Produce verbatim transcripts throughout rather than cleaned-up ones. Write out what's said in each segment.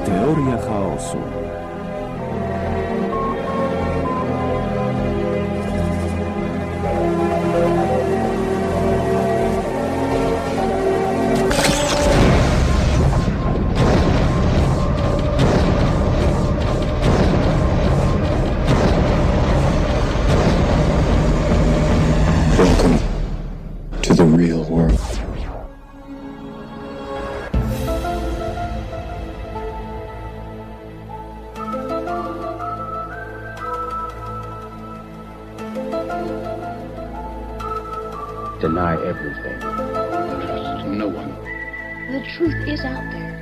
Teoria chaosu. Welcome to the real world. Deny everything. Trust no one. The truth is out there.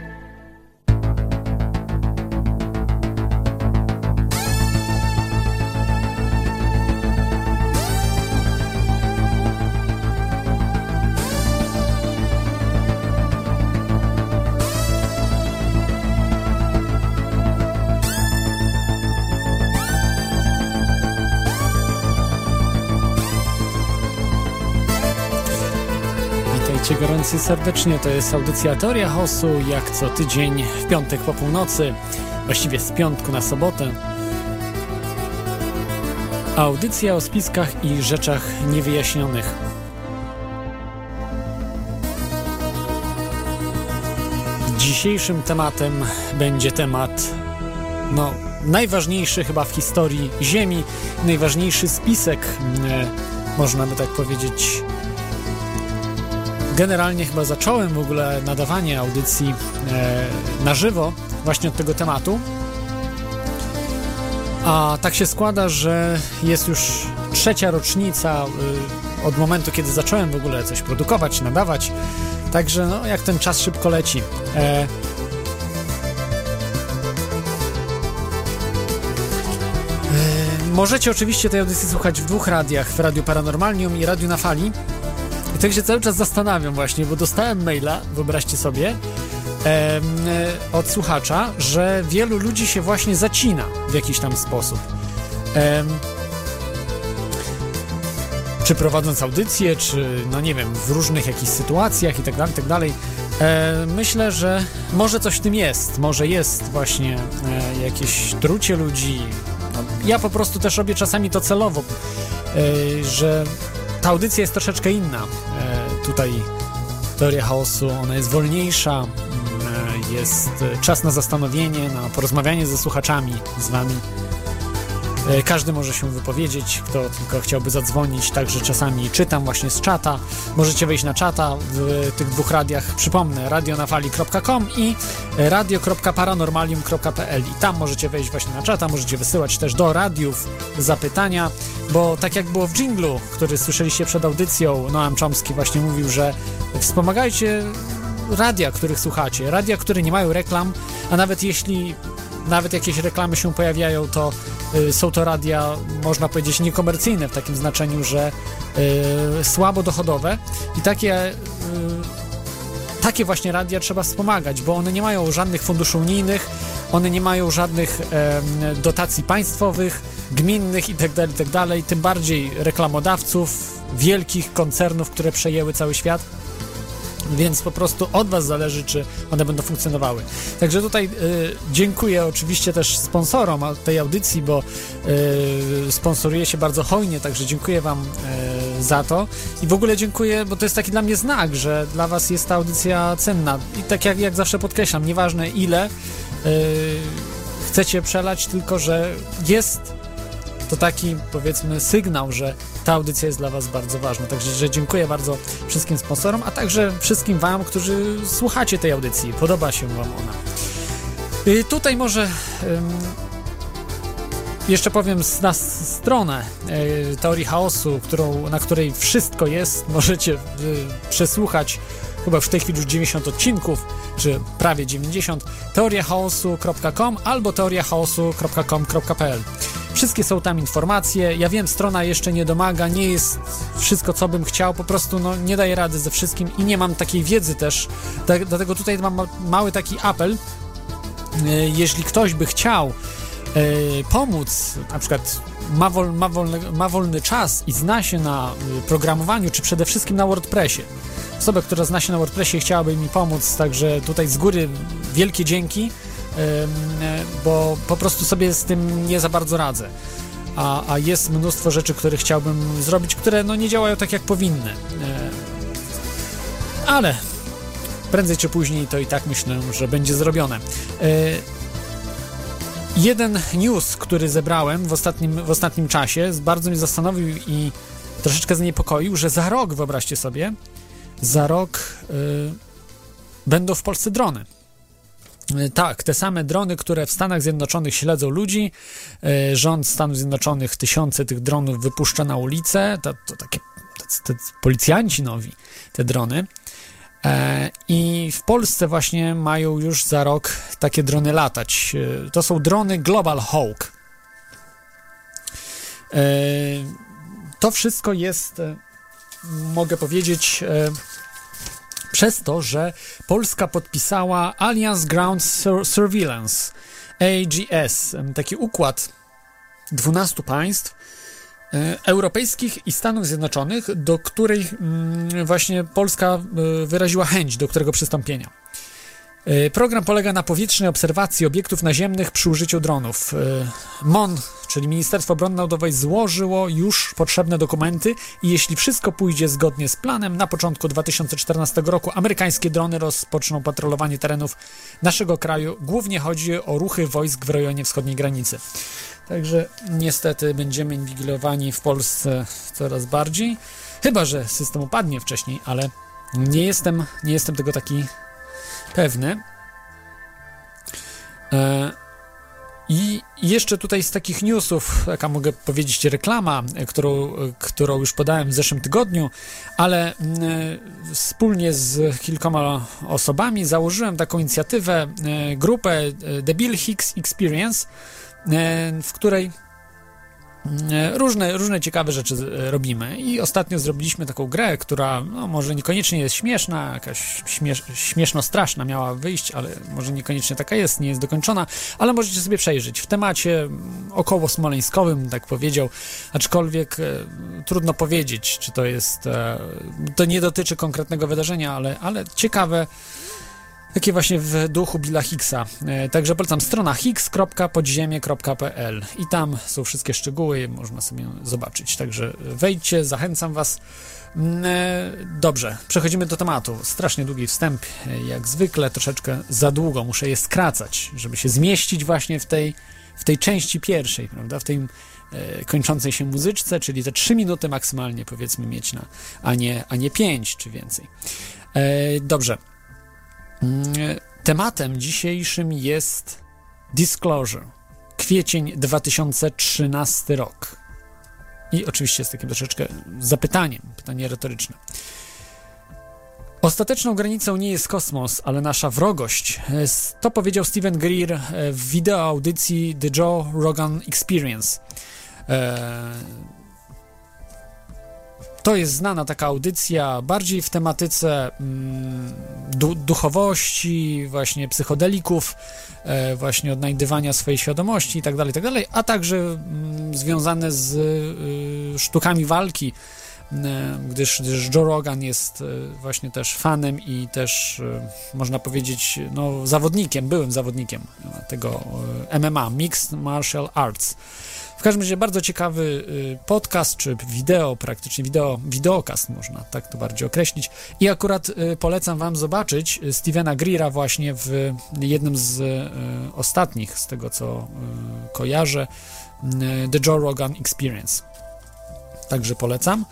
Witajcie gorący serdecznie, to jest audycja Teoria Chaosu, jak co tydzień w piątek po północy, właściwie z piątku na sobotę. Audycja o spiskach i rzeczach niewyjaśnionych. Dzisiejszym tematem będzie temat, no, najważniejszy chyba w historii Ziemi, najważniejszy spisek, e, można by tak powiedzieć. Generalnie chyba zacząłem w ogóle nadawanie audycji e, na żywo właśnie od tego tematu. A tak się składa, że jest już trzecia rocznica y, od momentu, kiedy zacząłem w ogóle coś produkować, nadawać. Także no, jak ten czas szybko leci. E, e, możecie oczywiście tej audycji słuchać w dwóch radiach, w Radiu Paranormalium i Radiu na Fali. I tak się cały czas zastanawiam właśnie, bo dostałem maila, wyobraźcie sobie, em, od słuchacza, że wielu ludzi się właśnie zacina w jakiś tam sposób. Em, czy prowadząc audycję, czy no nie wiem, w różnych jakichś sytuacjach i tak dalej, i tak dalej. E, myślę, że może coś w tym jest, może jest właśnie e, jakieś trucie ludzi. No, ja po prostu też robię czasami to celowo, e, że ta audycja jest troszeczkę inna. E, tutaj Teoria Chaosu, ona jest wolniejsza, e, jest czas na zastanowienie, na porozmawianie ze słuchaczami, z wami. E, każdy może się wypowiedzieć, kto tylko chciałby zadzwonić, także czasami czytam właśnie z czata. Możecie wejść na czata w tych dwóch radiach, przypomnę, radionafali kropka com i radio kropka paranormalium kropka p l i tam możecie wejść właśnie na czata, możecie wysyłać też do radiów zapytania, bo tak jak było w dżinglu, który słyszeliście przed audycją, Noam Chomsky właśnie mówił, że wspomagajcie radia, których słuchacie, radia, które nie mają reklam, a nawet jeśli nawet jakieś reklamy się pojawiają, to y, są to radia, można powiedzieć, niekomercyjne w takim znaczeniu, że y, słabo dochodowe i takie y, takie właśnie radia trzeba wspomagać, bo one nie mają żadnych funduszy unijnych, one nie mają żadnych y, dotacji państwowych, gminnych itd., itd., tym bardziej reklamodawców, wielkich koncernów, które przejęły cały świat. Więc po prostu od was zależy, czy one będą funkcjonowały. Także tutaj y, dziękuję oczywiście też sponsorom tej audycji, bo y, sponsoruje się bardzo hojnie, także dziękuję wam y, za to. I w ogóle dziękuję, bo to jest taki dla mnie znak, że dla was jest ta audycja cenna. I tak jak, jak zawsze podkreślam, nieważne ile y, chcecie przelać, tylko że jest to taki, powiedzmy, sygnał, że ta audycja jest dla was bardzo ważna. Także że dziękuję bardzo wszystkim sponsorom, a także wszystkim wam, którzy słuchacie tej audycji. Podoba się wam ona. I tutaj może um, jeszcze powiem z, na stronę y, Teorii Chaosu, którą, na której wszystko jest. Możecie y, przesłuchać chyba w tej chwili już dziewięćdziesiąt odcinków, czy prawie dziewięćdziesiąt, teoria chaosu kropka com albo teoria chaosu kropka com kropka p l. Wszystkie są tam informacje. Ja wiem, strona jeszcze nie domaga, nie jest wszystko, co bym chciał, po prostu no, nie daję rady ze wszystkim i nie mam takiej wiedzy też. Dlatego tutaj mam mały taki apel. Jeśli ktoś by chciał pomóc, na przykład ma, wol, ma, wolny, ma wolny czas i zna się na programowaniu, czy przede wszystkim na WordPressie. Osoba, która zna się na WordPressie i chciałaby mi pomóc, także tutaj z góry wielkie dzięki. bo po prostu sobie z tym nie za bardzo radzę. A, a jest mnóstwo rzeczy, które chciałbym zrobić, które no nie działają tak, jak powinny. Ale prędzej czy później to i tak myślę, że będzie zrobione. Jeden news, który zebrałem w ostatnim, w ostatnim czasie, bardzo mnie zastanowił i troszeczkę zaniepokoił, że za rok, wyobraźcie sobie, za rok yy, będą w Polsce drony. Yy, tak, te same drony, które w Stanach Zjednoczonych śledzą ludzi. Yy, rząd Stanów Zjednoczonych tysiące tych dronów wypuszcza na ulicę. To, to takie to, to policjanci nowi, te drony. I w Polsce właśnie mają już za rok takie drony latać. To są drony Global Hawk. To wszystko jest, mogę powiedzieć, przez to, że Polska podpisała Alliance Ground Surveillance, A G S, taki układ dwunastu państw europejskich i Stanów Zjednoczonych, do której właśnie Polska wyraziła chęć do którego przystąpienia. Program polega na powietrznej obserwacji obiektów naziemnych przy użyciu dronów. M O N, czyli Ministerstwo Obrony Narodowej, złożyło już potrzebne dokumenty i jeśli wszystko pójdzie zgodnie z planem, na początku dwa tysiące czternastego roku amerykańskie drony rozpoczną patrolowanie terenów naszego kraju. Głównie chodzi o ruchy wojsk w rejonie wschodniej granicy. Także niestety będziemy inwigilowani w Polsce coraz bardziej. Chyba że system upadnie wcześniej, ale nie jestem, nie jestem tego taki pewny. E, I jeszcze tutaj z takich newsów, jaka mogę powiedzieć reklama, którą, którą już podałem w zeszłym tygodniu, ale e, wspólnie z kilkoma osobami założyłem taką inicjatywę, e, grupę e, The Bill Hicks Experience, w której różne, różne ciekawe rzeczy robimy i ostatnio zrobiliśmy taką grę, która no, może niekoniecznie jest śmieszna, jakaś śmiesz, śmieszno-straszna miała wyjść, ale może niekoniecznie taka jest, nie jest dokończona, ale możecie sobie przejrzeć w temacie około smoleńskowym, tak powiedział, aczkolwiek e, trudno powiedzieć, czy to jest, e, to nie dotyczy konkretnego wydarzenia, ale, ale ciekawe, takie właśnie w duchu Billa Hicksa. E, także polecam, strona hicks kropka podziemie kropka p l i tam są wszystkie szczegóły, można sobie zobaczyć. Także wejdźcie, zachęcam was. E, dobrze, przechodzimy do tematu. Strasznie długi wstęp, e, jak zwykle, troszeczkę za długo. Muszę je skracać, żeby się zmieścić właśnie w tej, w tej części pierwszej, prawda? W tej e, kończącej się muzyczce, czyli te trzy minuty maksymalnie, powiedzmy, mieć na, a nie, a nie pięć czy więcej. E, dobrze. Tematem dzisiejszym jest Disclosure, kwiecień dwa tysiące trzynasty rok. I oczywiście z takim troszeczkę zapytaniem, pytanie retoryczne. Ostateczną granicą nie jest kosmos, ale nasza wrogość. To powiedział Steven Greer w wideo audycji The Joe Rogan Experience. To jest znana taka audycja, bardziej w tematyce mm, du- duchowości, właśnie psychodelików, e, właśnie odnajdywania swojej świadomości i tak dalej, tak dalej, a także mm, związane z y, sztukami walki, y, gdyż, gdyż Joe Rogan jest y, właśnie też fanem i też, y, można powiedzieć, no, zawodnikiem, byłym zawodnikiem tego y, M M A, Mixed Martial Arts. W każdym razie bardzo ciekawy podcast, czy wideo, praktycznie wideo, wideokast można tak to bardziej określić. I akurat polecam wam zobaczyć Stevena Greera właśnie w jednym z ostatnich, z tego co kojarzę, The Joe Rogan Experience. Także polecam.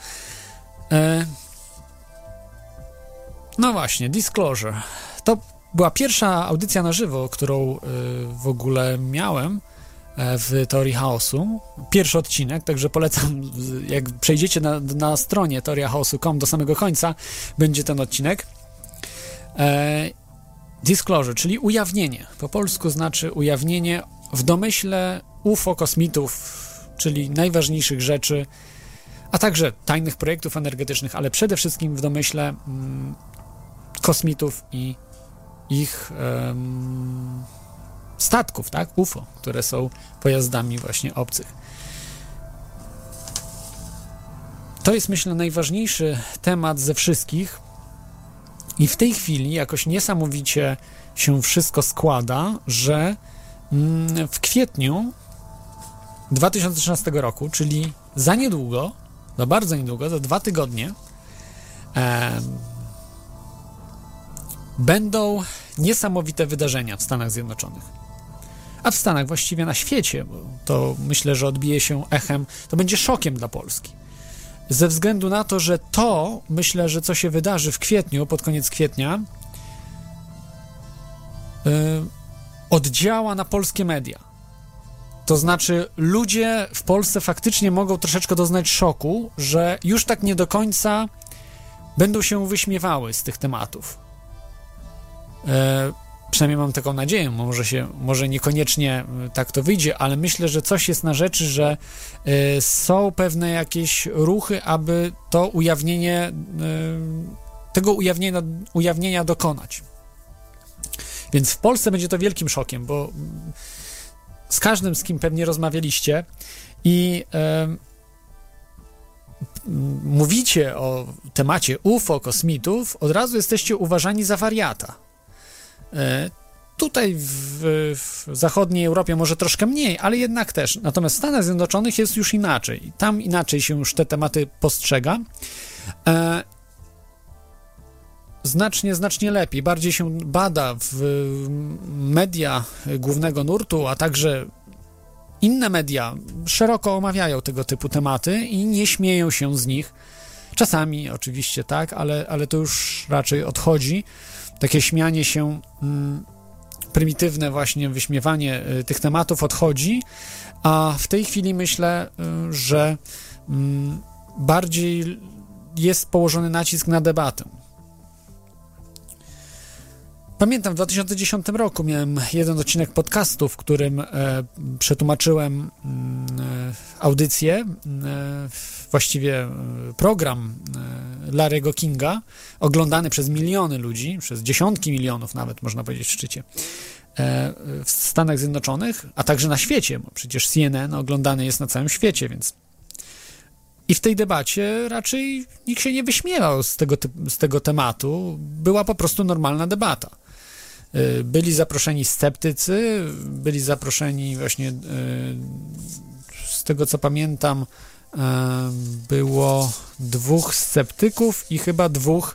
No właśnie, Disclosure. To była pierwsza audycja na żywo, którą w ogóle miałem w Teorii Chaosu. Pierwszy odcinek, także polecam, jak przejdziecie na, na stronie teoria chaosu kropka com do samego końca, będzie ten odcinek. E, disclosure, czyli ujawnienie. Po polsku znaczy ujawnienie w domyśle U F O, kosmitów, czyli najważniejszych rzeczy, a także tajnych projektów energetycznych, ale przede wszystkim w domyśle mm, kosmitów i ich um, statków, tak? U F O, które są pojazdami właśnie obcych. To jest, myślę, najważniejszy temat ze wszystkich I w tej chwili jakoś niesamowicie się wszystko składa, że mm, w kwietniu dwa tysiące trzynastego roku, czyli za niedługo, za bardzo niedługo, za dwa tygodnie, e, będą niesamowite wydarzenia w Stanach Zjednoczonych. A w Stanach, właściwie na świecie, bo to myślę, że odbije się echem, to będzie szokiem dla Polski. Ze względu na to, że to, myślę, że co się wydarzy w kwietniu, pod koniec kwietnia, yy, oddziała na polskie media. To znaczy, ludzie w Polsce faktycznie mogą troszeczkę doznać szoku, że już tak nie do końca będą się wyśmiewały z tych tematów. Yy, przynajmniej mam taką nadzieję, może się, może niekoniecznie tak to wyjdzie, ale myślę, że coś jest na rzeczy, że y, są pewne jakieś ruchy, aby to ujawnienie, y, tego ujawnienia, ujawnienia dokonać. Więc w Polsce będzie to wielkim szokiem, bo z każdym, z kim pewnie rozmawialiście i y, mówicie o temacie U F O, kosmitów, od razu jesteście uważani za wariata. Tutaj w, w zachodniej Europie może troszkę mniej, ale jednak też. Natomiast w Stanach Zjednoczonych jest już inaczej. Tam inaczej się już te tematy postrzega. E, znacznie, znacznie lepiej. Bardziej się bada w media głównego nurtu, a także inne media szeroko omawiają tego typu tematy i nie śmieją się z nich. Czasami oczywiście tak, ale, ale to już raczej odchodzi. Takie śmianie się, mm, prymitywne właśnie wyśmiewanie y, tych tematów odchodzi, a w tej chwili myślę, y, że y, bardziej jest położony nacisk na debatę. Pamiętam, w dwa tysiące dziesiątym roku miałem jeden odcinek podcastu, w którym e, przetłumaczyłem e, audycję, e, właściwie e, program e, Larry'ego Kinga, oglądany przez miliony ludzi, przez dziesiątki milionów nawet, można powiedzieć w szczycie, e, w Stanach Zjednoczonych, a także na świecie, bo przecież C N N oglądany jest na całym świecie, więc i w tej debacie raczej nikt się nie wyśmiewał z tego, z tego tematu, była po prostu normalna debata. Byli zaproszeni sceptycy, byli zaproszeni właśnie, z tego co pamiętam, było dwóch sceptyków i chyba dwóch,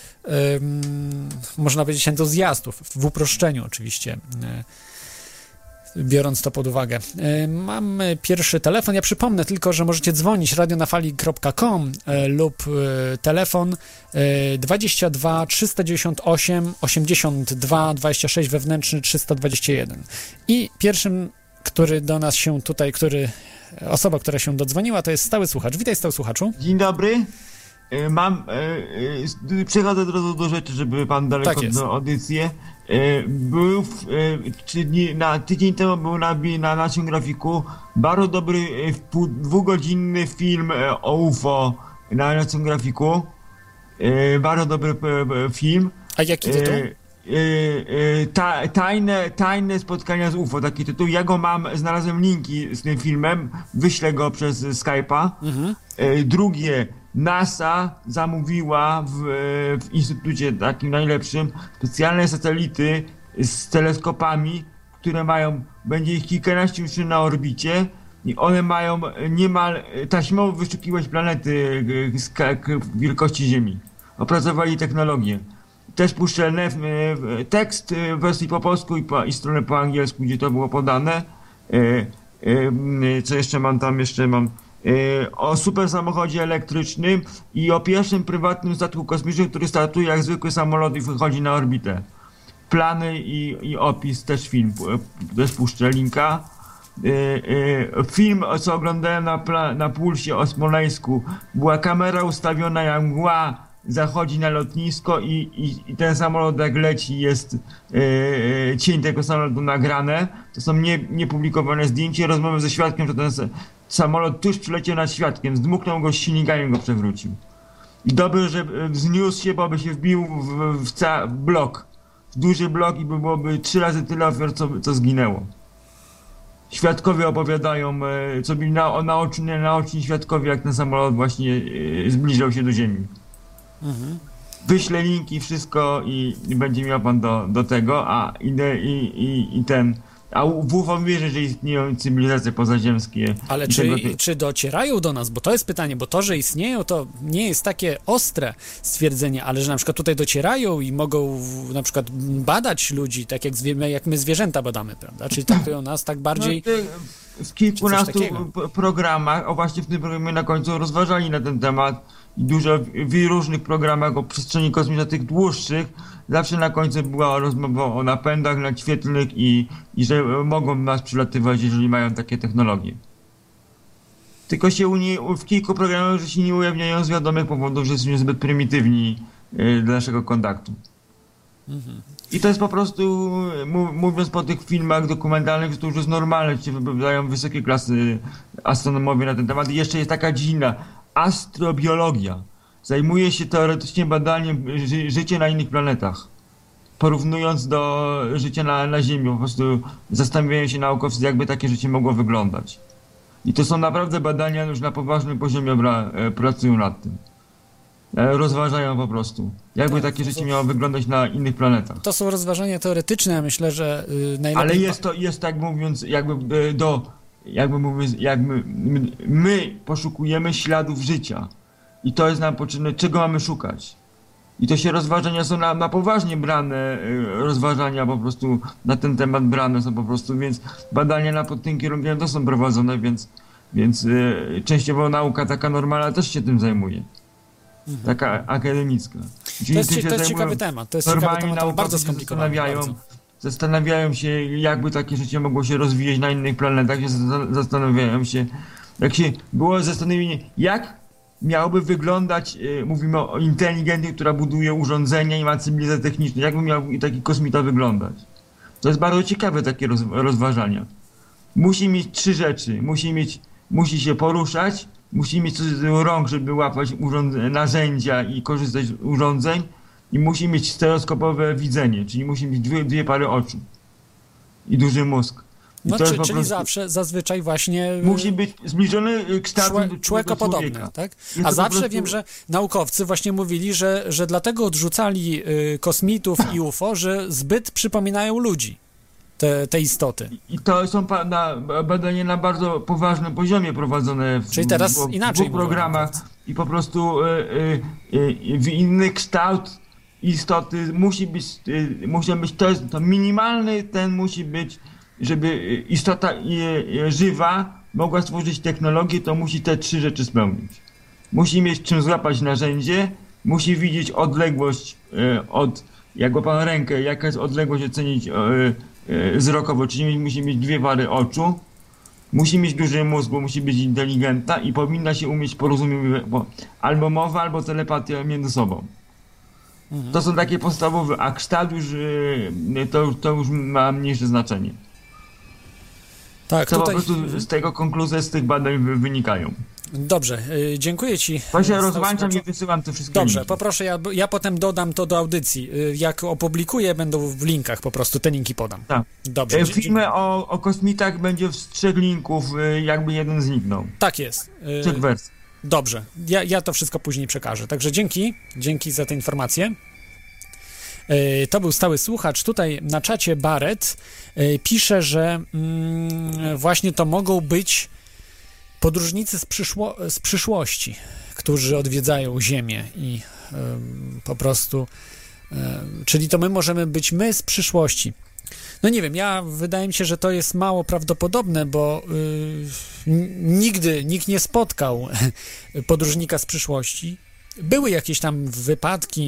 można powiedzieć, entuzjastów, w uproszczeniu oczywiście, biorąc to pod uwagę. Mamy pierwszy telefon. Ja przypomnę tylko, że możecie dzwonić radionafali kropka com lub telefon dwadzieścia dwa trzysta dziewięćdziesiąt osiem osiemdziesiąt dwa dwadzieścia sześć wewnętrzny trzysta dwadzieścia jeden. I pierwszym, który do nas się tutaj, który osoba, która się dodzwoniła, to jest stały słuchacz. Witaj, stały słuchaczu. Dzień dobry. Mam, przechodzę od razu do rzeczy, żeby pan daleko tak do audycję. Był w, czy na tydzień temu był na, na naszym grafiku bardzo dobry pół, dwugodzinny film o U F O na naszym grafiku. Bardzo dobry film. A jaki tytuł? Ta, tajne, tajne spotkania z U F O, taki tytuł. Ja go mam, znalazłem linki z tym filmem, wyślę go przez Skype'a. Mhm. Drugie, NASA zamówiła w, w instytucie takim najlepszym specjalne satelity z teleskopami, które mają, będzie ich kilkanaście już na orbicie i one mają niemal taśmowo wyszukiwać planety wielkości Ziemi. Opracowali technologię. Też puszczę tekst w wersji po polsku i, po, i stronę po angielsku, gdzie to było podane. Co jeszcze mam tam? Jeszcze mam o super samochodzie elektrycznym i o pierwszym prywatnym statku kosmicznym, który startuje jak zwykły samolot i wychodzi na orbitę. Plany i, i opis, też film, też puszczę linka. Film, co oglądałem na, na Pulsie o Smoleńsku, była kamera ustawiona jak mgła, zachodzi na lotnisko i, i, i ten samolot jak leci, jest e, cień tego samolotu nagrane. To są nie, niepublikowane zdjęcia, rozmowy ze świadkiem, że ten samolot tuż przyleciał nad świadkiem, zdmuchnął go z silnikami, go przewrócił. I dobrze, że wzniósł się, bo by się wbił w, w, w cały blok, w duży blok i by byłoby trzy razy tyle ofiar, co, co zginęło. Świadkowie opowiadają, co byli na, naoczni, naoczni świadkowie, jak ten samolot właśnie zbliżał się do ziemi. Mhm. wyślę linki, wszystko i, i będzie miał pan do, do tego, a idę i, i, i ten... A w U F O wierzę, że istnieją cywilizacje pozaziemskie. Ale czy, ty... czy docierają do nas? Bo to jest pytanie, bo to, że istnieją, to nie jest takie ostre stwierdzenie, ale że na przykład tutaj docierają i mogą na przykład badać ludzi, tak jak, zwie, jak my zwierzęta badamy, prawda? Czyli traktują nas tak bardziej... No, w kilkunastu programach, o właśnie w tym programie na końcu rozważali na ten temat i dużo w różnych programach o przestrzeni kosmicznej, tych dłuższych, zawsze na końcu była rozmowa o napędach nadświetlnych i, i że mogą nas przylatywać, jeżeli mają takie technologie. Tylko się uni- w kilku programach że się nie ujawniają z wiadomych powodów, że jesteśmy zbyt prymitywni y, dla naszego kontaktu. Mhm. I to jest po prostu, mówiąc po tych filmach dokumentalnych, to już jest normalne, że się wypowiadają wysokie klasy astronomowie na ten temat. I jeszcze jest taka dziedzina, astrobiologia. Zajmuje się teoretycznie badaniem ży- życia na innych planetach. Porównując do życia na, na Ziemi, po prostu zastanawiają się naukowcy, jakby takie życie mogło wyglądać. I to są naprawdę badania już na poważnym poziomie, bra- pracują nad tym. Rozważają po prostu, jakby tak, takie życie są... miało wyglądać na innych planetach. To są rozważania teoretyczne, myślę, że yy, najlepiej... Ale jest to, jest tak mówiąc, jakby do, jakby mówiąc, jakby my, my poszukujemy śladów życia i to jest nam potrzebne, czego mamy szukać. I to się rozważania są na, na poważnie brane, rozważania po prostu na ten temat brane są po prostu, więc badania na pod tym kierunkiem to są prowadzone, więc, więc yy, częściowo nauka taka normalna też się tym zajmuje. Mhm. Taka akademicka. Czyli to jest, to jest ciekawy temat, to jest ciekawy temat, ale bardzo skomplikowany. Zastanawiają, bardzo. zastanawiają się, jakby takie życie mogło się rozwijać na innych planetach, zastanawiają się, jak się było zastanowienie, jak miałoby wyglądać, yy, mówimy o inteligencji, która buduje urządzenia i ma cywilizację techniczną, jakby miał taki kosmita wyglądać. To jest bardzo ciekawe takie roz, rozważania. Musi mieć trzy rzeczy, musi mieć, musi się poruszać, musi mieć coś z rąk, żeby łapać urząd- narzędzia i korzystać z urządzeń i musi mieć stereoskopowe widzenie, czyli musi mieć dwie, dwie pary oczu i duży mózg. I no, to czy, jest czyli zawsze, zazwyczaj właśnie... Musi być zbliżony kształtem człe, człowiekopodobny, tak? A zawsze prostu... wiem, że naukowcy właśnie mówili, że, że dlatego odrzucali y, kosmitów i U F O, że zbyt przypominają ludzi. Te, te istoty. I to są pa- na, badania na bardzo poważnym poziomie prowadzone w, Czyli teraz w, w inaczej dwóch programach i po prostu y, y, y, w inny kształt istoty musi być, y, musi być to, jest, to minimalny ten musi być, żeby istota y, y, żywa mogła stworzyć technologię, to musi te trzy rzeczy spełnić. Musi mieć czym złapać narzędzie, musi widzieć odległość y, od, jak łapał rękę, jaka jest odległość ocenić y, wzrokowo, czyli musi mieć dwie pary oczu, musi mieć duży mózg, bo musi być inteligentna i powinna się umieć porozumiewać albo mowa, albo telepatia między sobą. Mhm. To są takie podstawowe, a kształt już to, to już ma mniejsze znaczenie. Tak, Co tutaj... po prostu z tego konkluzje z tych badań wynikają. Dobrze, yy, dziękuję ci. To się rozłączam i wysyłam te wszystkie Dobrze, linki. Poproszę, ja, ja potem dodam to do audycji. Yy, jak opublikuję, będą w linkach po prostu, te linki podam. Tak. Dobrze. E, filmy o, o kosmitach będzie z trzech linków, jakby jeden zniknął. Tak jest. Yy, Trzech wersji. Dobrze, ja, ja to wszystko później przekażę. Także dzięki, dzięki za te informacje. Yy, to był stały słuchacz. Tutaj na czacie Barret yy, pisze, że yy, właśnie to mogą być podróżnicy z, przyszło, z przyszłości, którzy odwiedzają Ziemię i y, po prostu, y, czyli to my możemy być my z przyszłości. No nie wiem, ja wydaje mi się, że to jest mało prawdopodobne, bo y, nigdy nikt nie spotkał podróżnika z przyszłości. Były jakieś tam wypadki,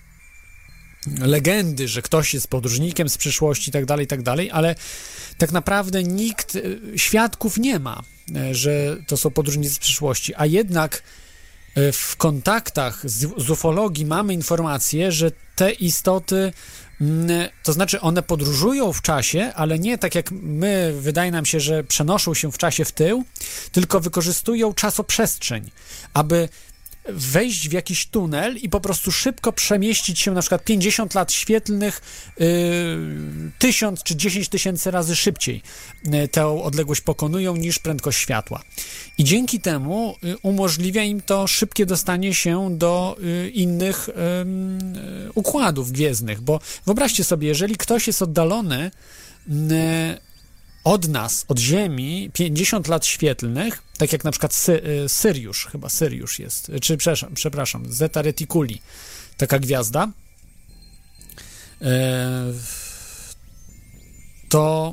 legendy, że ktoś jest podróżnikiem z przyszłości i tak dalej, i tak dalej, ale tak naprawdę nikt, świadków nie ma, że to są podróżnicy z przyszłości, a jednak w kontaktach z, z ufologii mamy informację, że te istoty, to znaczy one podróżują w czasie, ale nie tak jak my, wydaje nam się, że przenoszą się w czasie w tył, tylko wykorzystują czasoprzestrzeń, aby wejść w jakiś tunel i po prostu szybko przemieścić się na przykład pięćdziesiąt lat świetlnych, tysiąc czy dziesięć tysięcy razy szybciej y, tę odległość pokonują niż prędkość światła. I dzięki temu y, umożliwia im to szybkie dostanie się do y, innych y, y, układów gwiezdnych, bo wyobraźcie sobie, jeżeli ktoś jest oddalony y, od nas, od Ziemi, pięćdziesiąt lat świetlnych, tak jak na przykład Sy, y, Syriusz, chyba Syriusz jest, czy przepraszam, przepraszam Zeta Reticuli, taka gwiazda, y, to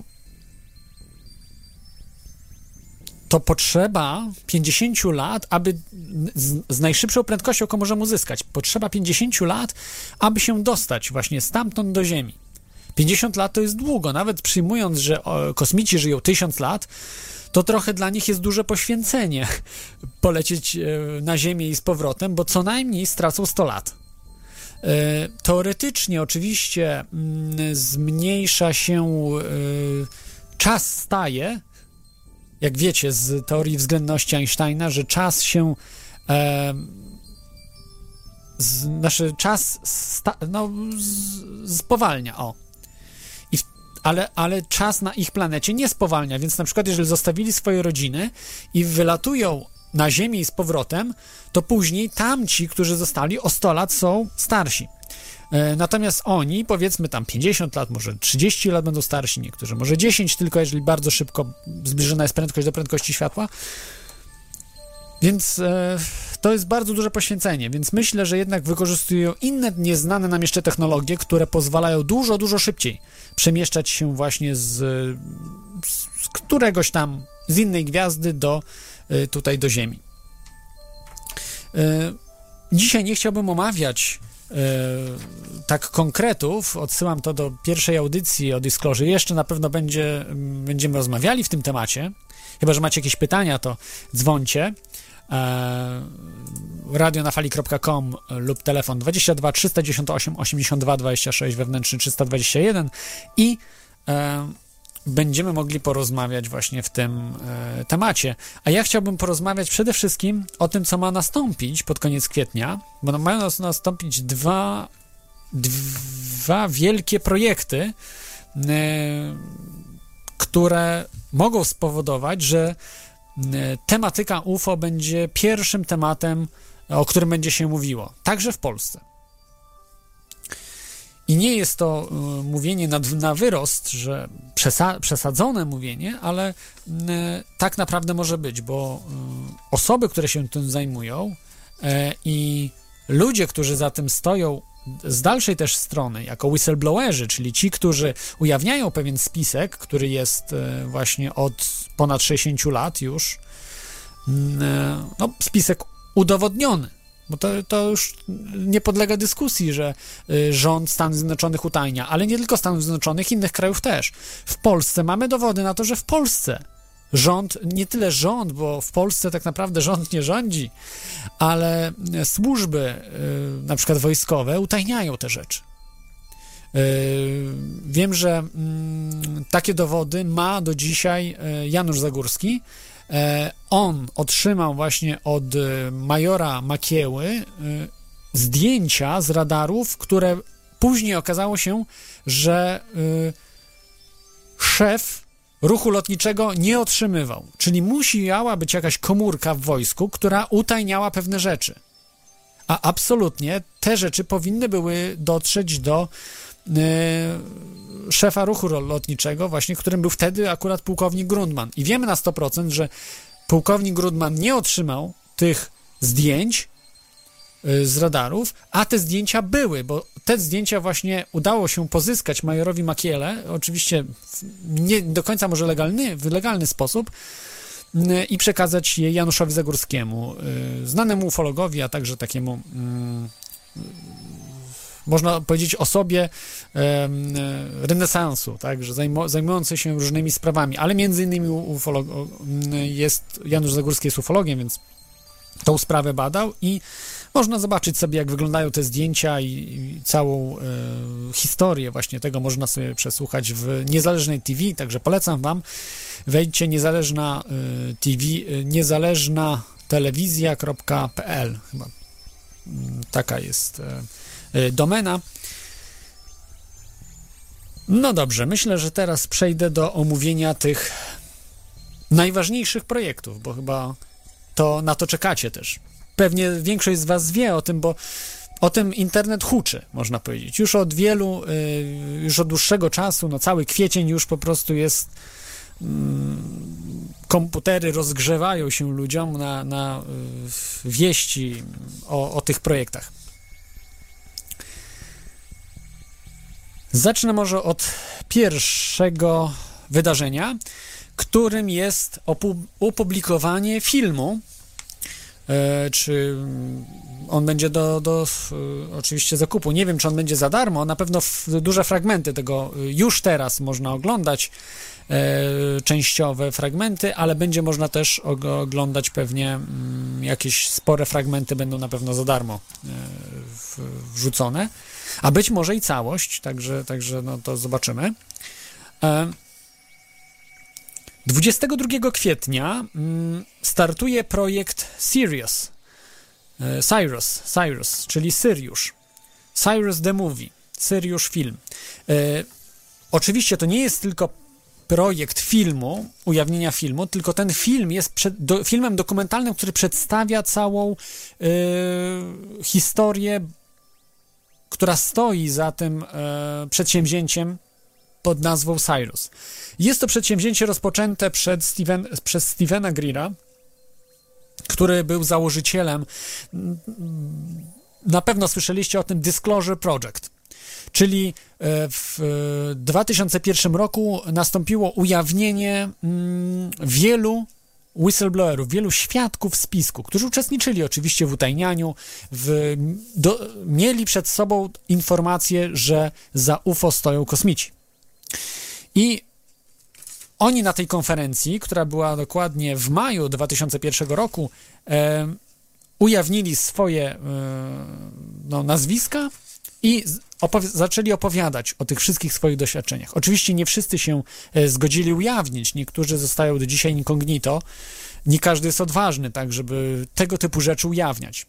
to potrzeba pięćdziesiąt lat, aby z, z najszybszą prędkością, jaką możemy uzyskać, potrzeba pięćdziesiąt lat, aby się dostać właśnie stamtąd do Ziemi. pięćdziesiąt lat to jest długo, nawet przyjmując, że o, kosmici żyją tysiąc lat, to trochę dla nich jest duże poświęcenie polecieć e, na Ziemię i z powrotem, bo co najmniej stracą sto lat. E, teoretycznie oczywiście m, zmniejsza się, e, czas staje, jak wiecie z teorii względności Einsteina, że czas się e, z, znaczy czas sta, no, z, spowalnia, o. I w, ale, ale czas na ich planecie nie spowalnia, więc na przykład jeżeli zostawili swoje rodziny i wylatują na Ziemię i z powrotem, to później tamci, którzy zostali o sto lat są starsi. E, natomiast oni, powiedzmy tam pięćdziesiąt lat, może trzydzieści lat będą starsi, niektórzy może dziesięć, tylko jeżeli bardzo szybko zbliżona jest prędkość do prędkości światła. Więc e, to jest bardzo duże poświęcenie, więc myślę, że jednak wykorzystują inne nieznane nam jeszcze technologie, które pozwalają dużo, dużo szybciej przemieszczać się właśnie z, z któregoś tam, z innej gwiazdy do e, tutaj do Ziemi. E, dzisiaj nie chciałbym omawiać e, tak konkretów, odsyłam to do pierwszej audycji o Disclosure, jeszcze na pewno będzie, będziemy rozmawiali w tym temacie, chyba że macie jakieś pytania, to dzwońcie. radio na fali kropka com lub telefon dwadzieścia dwa trzysta dziesięć osiem osiemdziesiąt dwa dwadzieścia sześć, wewnętrzny trzysta dwadzieścia jeden i e, będziemy mogli porozmawiać właśnie w tym e, temacie. A ja chciałbym porozmawiać przede wszystkim o tym, co ma nastąpić pod koniec kwietnia, bo mają nas nastąpić dwa, dwa wielkie projekty, e, które mogą spowodować, że tematyka U F O będzie pierwszym tematem, o którym będzie się mówiło, także w Polsce. I nie jest to y, mówienie na, na wyrost, że przesa- przesadzone mówienie, ale y, tak naprawdę może być, bo y, osoby, które się tym zajmują y, i ludzie, którzy za tym stoją z dalszej też strony, jako whistleblowerzy, czyli ci, którzy ujawniają pewien spisek, który jest y, właśnie od ponad sześćdziesiąt lat już, y, no, spisek udowodniony, bo to, to już nie podlega dyskusji, że y, rząd Stanów Zjednoczonych utajnia, ale nie tylko Stanów Zjednoczonych, innych krajów też. W Polsce mamy dowody na to, że w Polsce rząd, nie tyle rząd, bo w Polsce tak naprawdę rząd nie rządzi, ale służby, y, na przykład wojskowe, utajniają te rzeczy. Y, wiem, że y, takie dowody ma do dzisiaj y, Janusz Zagórski. On otrzymał właśnie od majora Makieły zdjęcia z radarów, które później okazało się, że szef ruchu lotniczego nie otrzymywał. Czyli musiała być jakaś komórka w wojsku, która utajniała pewne rzeczy. A absolutnie te rzeczy powinny były dotrzeć do szefa ruchu lotniczego, właśnie, którym był wtedy akurat pułkownik Grundman. I wiemy na sto procent, że pułkownik Grundman nie otrzymał tych zdjęć y, z radarów, a te zdjęcia były, bo te zdjęcia właśnie udało się pozyskać majorowi Makiele, oczywiście w nie do końca może legalny, w legalny sposób, y, i przekazać je Januszowi Zagórskiemu, y, znanemu ufologowi, a także takiemu y, można powiedzieć osobie e, renesansu, tak, że zajmu, zajmującej się różnymi sprawami, ale między innymi ufolog, jest, Janusz Zagórski jest ufologiem, więc tą sprawę badał i można zobaczyć sobie, jak wyglądają te zdjęcia i, i całą e, historię właśnie tego można sobie przesłuchać w Niezależnej T V, także polecam wam, wejdźcie Niezależna e, T V, e, niezależna telewizja kropka p l chyba taka jest domena. No dobrze, myślę, że teraz przejdę do omówienia tych najważniejszych projektów, bo chyba to na to czekacie też. Pewnie większość z was wie o tym, bo o tym internet huczy, można powiedzieć. Już od wielu, już od dłuższego czasu, no cały kwiecień już po prostu jest, komputery rozgrzewają się ludziom na, na wieści o, o tych projektach. Zacznę może od pierwszego wydarzenia, którym jest opu- opublikowanie filmu, e, czy on będzie do, do e, oczywiście zakupu. Nie wiem, czy on będzie za darmo, na pewno w, duże fragmenty tego już teraz można oglądać, e, częściowe fragmenty, ale będzie można też oglądać pewnie m, jakieś spore fragmenty będą na pewno za darmo e, w, wrzucone, a być może i całość, także, także no to zobaczymy. E, dwudziestego drugiego kwietnia mm, startuje projekt Sirius, e, Cyrus, Cyrus, czyli Syriusz, Cyrus the Movie, Syriusz film. E, oczywiście to nie jest tylko projekt filmu, ujawnienia filmu, tylko ten film jest przed, do, filmem dokumentalnym, który przedstawia całą e, historię, która stoi za tym e, przedsięwzięciem pod nazwą Cyrus. Jest to przedsięwzięcie rozpoczęte przed Steven, przez Stevena Greera, który był założycielem, na pewno słyszeliście o tym, Disclosure Project, czyli w dwa tysiące pierwszym roku nastąpiło ujawnienie wielu whistleblowerów, wielu świadków spisku, którzy uczestniczyli oczywiście w utajnianiu, w, do, mieli przed sobą informację, że za U F O stoją kosmici. I oni na tej konferencji, która była dokładnie w maju dwa tysiące pierwszego roku, e, ujawnili swoje e, no, nazwiska i opowi- zaczęli opowiadać o tych wszystkich swoich doświadczeniach. Oczywiście nie wszyscy się e, zgodzili ujawnić, niektórzy zostają do dzisiaj incognito, nie każdy jest odważny, tak, żeby tego typu rzeczy ujawniać.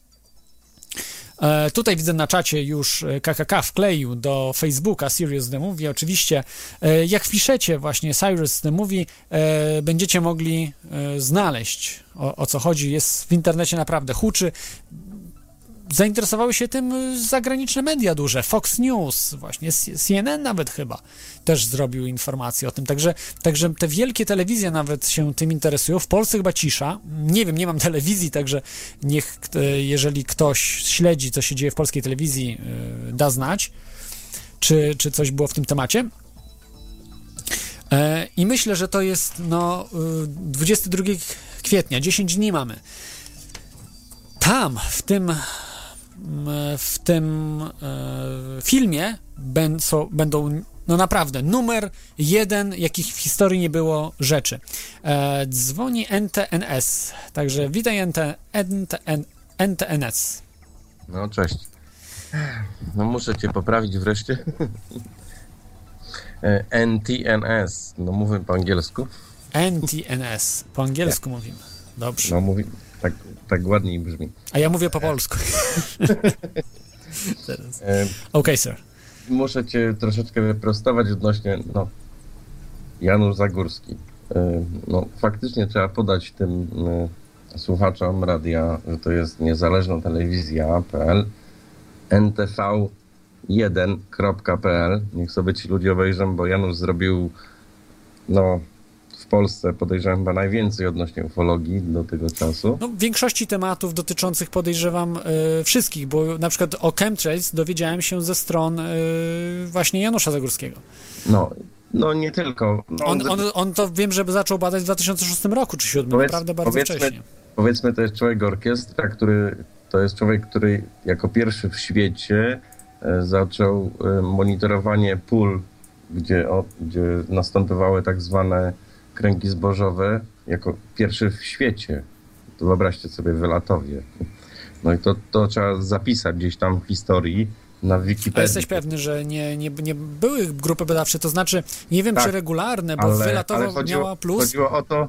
E, tutaj widzę na czacie już K K K wkleił do Facebooka Sirius the Movie. Oczywiście e, jak wpiszecie właśnie Cyrus the Movie, e, będziecie mogli e, znaleźć o, o co chodzi. Jest w internecie naprawdę huczy. Zainteresowały się tym zagraniczne media duże, Fox News, właśnie C N N nawet chyba też zrobił informacje o tym, także, także te wielkie telewizje nawet się tym interesują. W Polsce chyba cisza, nie wiem, nie mam telewizji, także niech, jeżeli ktoś śledzi, co się dzieje w polskiej telewizji, da znać, czy, czy coś było w tym temacie. I myślę, że to jest no dwudziestego drugiego kwietnia, dziesięć dni mamy. Tam, w tym w tym e, filmie będą, będą no naprawdę numer jeden, jakich w historii nie było rzeczy. E, dzwoni N T N S, także witaj N T N S. No cześć. No muszę cię poprawić wreszcie. N T N S, no mówię po angielsku. N T N S, po angielsku ja. Mówimy. Dobrze. No mówi, tak, tak ładniej brzmi. A ja mówię po polsku. Okej, okay, sir. Muszę cię troszeczkę wyprostować odnośnie, no, Janusz Zagórski. No, faktycznie trzeba podać tym słuchaczom radia, że to jest niezależna telewizja kropka p l, N T V jeden kropka p l. Niech sobie ci ludzie obejrzą, bo Janusz zrobił, no, w Polsce podejrzewam chyba najwięcej odnośnie ufologii do tego czasu. No, w większości tematów dotyczących podejrzewam y, wszystkich, bo na przykład o chemtrails dowiedziałem się ze stron y, właśnie Janusza Zagórskiego. No, no nie tylko. No, on, on, on to wiem, że zaczął badać w dwa tysiące szóstym roku czy dwa tysiące siódmym, powiedz, naprawdę bardzo powiedzmy, wcześnie. Powiedzmy, to jest człowiek orkiestra, który to jest człowiek, który jako pierwszy w świecie e, zaczął e, monitorowanie pól, gdzie, o, gdzie następowały tak zwane kręgi zbożowe, jako pierwszy w świecie. To wyobraźcie sobie wylatowie. No i to, to trzeba zapisać gdzieś tam w historii na Wikipedii. A jesteś pewny, że nie, nie, nie były grupy badawcze, to znaczy, nie wiem, tak, czy regularne, bo ale, wylatowo ale chodziło, miała plus? Chodziło o to,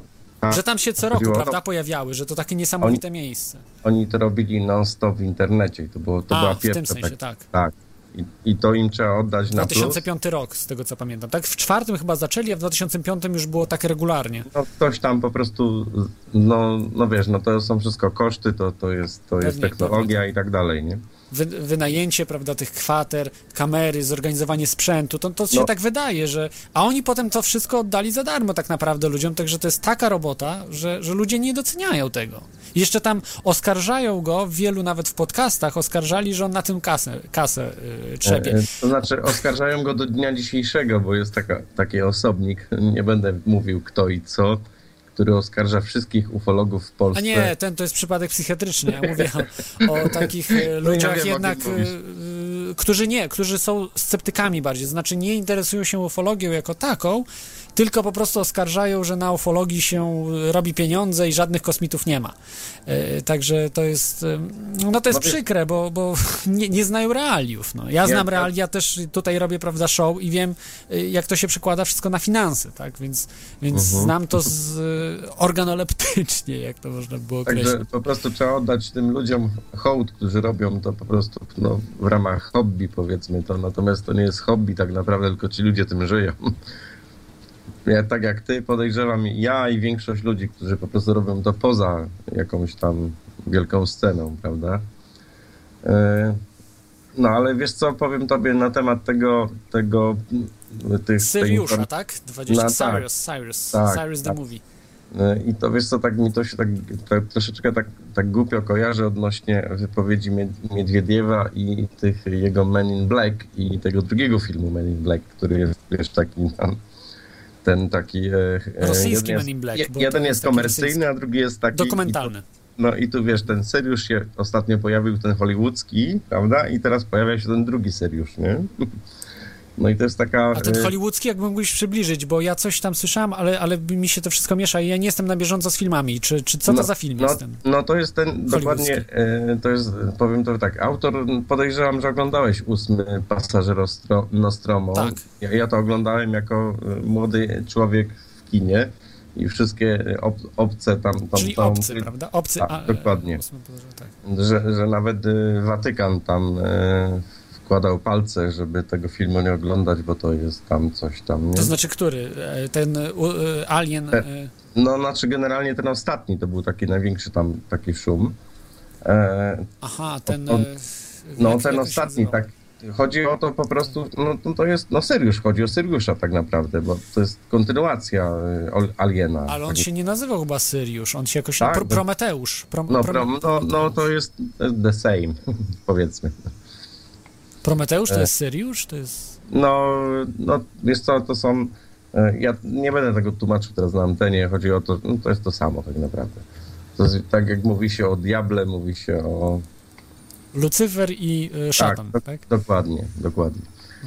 Że tam się co roku, chodziło o to- prawda, pojawiały, że to takie niesamowite miejsce. Oni to robili non-stop w internecie i to, było, to A, była w pierwsza. tym sensie, tak. tak. I, I to im trzeba oddać na dwa plus. tysiące piąty rok, z tego co pamiętam. Tak, w czwartym chyba zaczęli, a w dwa tysiące piątym już było tak regularnie. No ktoś tam po prostu, no, no wiesz, no to są wszystko koszty, to, to jest, to jest Pewnie, technologia pewnie. i tak dalej, nie? Wy, wynajęcie, prawda, tych kwater, kamery, zorganizowanie sprzętu, to, to się No. tak wydaje, że... A oni potem to wszystko oddali za darmo tak naprawdę ludziom, także to jest taka robota, że, że ludzie nie doceniają tego. Jeszcze tam oskarżają go, wielu nawet w podcastach oskarżali, że on na tym kasę, kasę yy, trzepie. E, e, To znaczy oskarżają go do dnia dzisiejszego, bo jest taka, taki osobnik, nie będę mówił kto i co, który oskarża wszystkich ufologów w Polsce. A nie, ten to jest przypadek psychiatryczny. Ja mówię o, o takich e, No ja ludziach wiem, o jednak, kim mówisz. e, e, którzy nie, którzy są sceptykami bardziej, to znaczy nie interesują się ufologią jako taką, tylko po prostu oskarżają, że na ufologii się robi pieniądze i żadnych kosmitów nie ma. E, także to jest, e, no to jest No wiesz- przykre, bo, bo nie, nie znają realiów. No. Ja znam Ja- realia, też tutaj robię, prawda, show i wiem, e, jak to się przekłada wszystko na finanse, tak, więc, więc Mhm. znam to z, e, organoleptycznie, jak to można było określić. Także po prostu trzeba oddać tym ludziom hołd, którzy robią to po prostu no, w ramach hobby, powiedzmy to. Natomiast to nie jest hobby tak naprawdę, tylko ci ludzie tym żyją. Ja tak jak ty podejrzewam, ja i większość ludzi, którzy po prostu robią to poza jakąś tam wielką sceną, prawda? E, No ale wiesz co, powiem tobie na temat tego, tego tych... tej Syriusza, inform- tak? dwadzieścia No tak. Cyrus, Cyrus, Tak, Cyrus the tak. Movie. I to wiesz co, tak mi to się tak, tak troszeczkę tak, tak głupio kojarzy odnośnie wypowiedzi Mied- Miedwiediewa i tych jego Men in Black i tego drugiego filmu Men in Black, który jest wiesz taki tam, ten taki... E, e, Rosyjski jeden jest- Men in Black, je- bo Jeden to jest jest taki komercyjny, rosyjski. a drugi jest taki... Dokumentalny. I to, no i tu wiesz, ten Syriusz się ostatnio pojawił, ten hollywoodzki, prawda? I teraz pojawia się ten drugi Syriusz, nie? No i to jest taka... A ten e, hollywoodzki, jak mógłbyś przybliżyć, bo ja coś tam słyszałem, ale, ale mi się to wszystko miesza i ja nie jestem na bieżąco z filmami. Czy, czy co to no, za film no, jest ten? No to jest ten, dokładnie, e, to jest, powiem to tak, autor, podejrzewam, że oglądałeś ósmy Pasażer Ostro, Nostromo. Tak. Ja, ja to oglądałem jako e, młody człowiek w kinie i wszystkie ob, obce tam... tam Czyli tam, obcy, prawda? Obcy. Tak, a, e, dokładnie. ósmy podróż, tak. Że, że nawet e, Watykan tam e, wkładał palce, żeby tego filmu nie oglądać, bo to jest tam coś tam, nie? To znaczy który? E, Ten e, u- e, Alien... e, No, znaczy generalnie ten ostatni to był taki największy tam taki szum. E, Aha, ten... on- e, no jak- ten jak to się ostatni, nazywał? tak. Chodzi o to po prostu, no to- to jest, no Syriusz, chodzi o Syriusza tak naprawdę, bo to jest kontynuacja e, Ol- Aliena. Ale on Tak. się nie nazywał chyba Syriusz, on się jakoś... Tak, Pro, bo- Prometeusz. Pro, No, Pro- pro, no, no to jest the same, powiedzmy. Prometeusz to e. jest Syriusz? To jest... No, no wiesz co, to są, e, ja nie będę tego tłumaczył teraz na antenie, chodzi o to, no to jest to samo tak naprawdę. To jest, tak jak mówi się o diable, mówi się o... Lucyfer i e, szatan, do- tak? Dokładnie, dokładnie.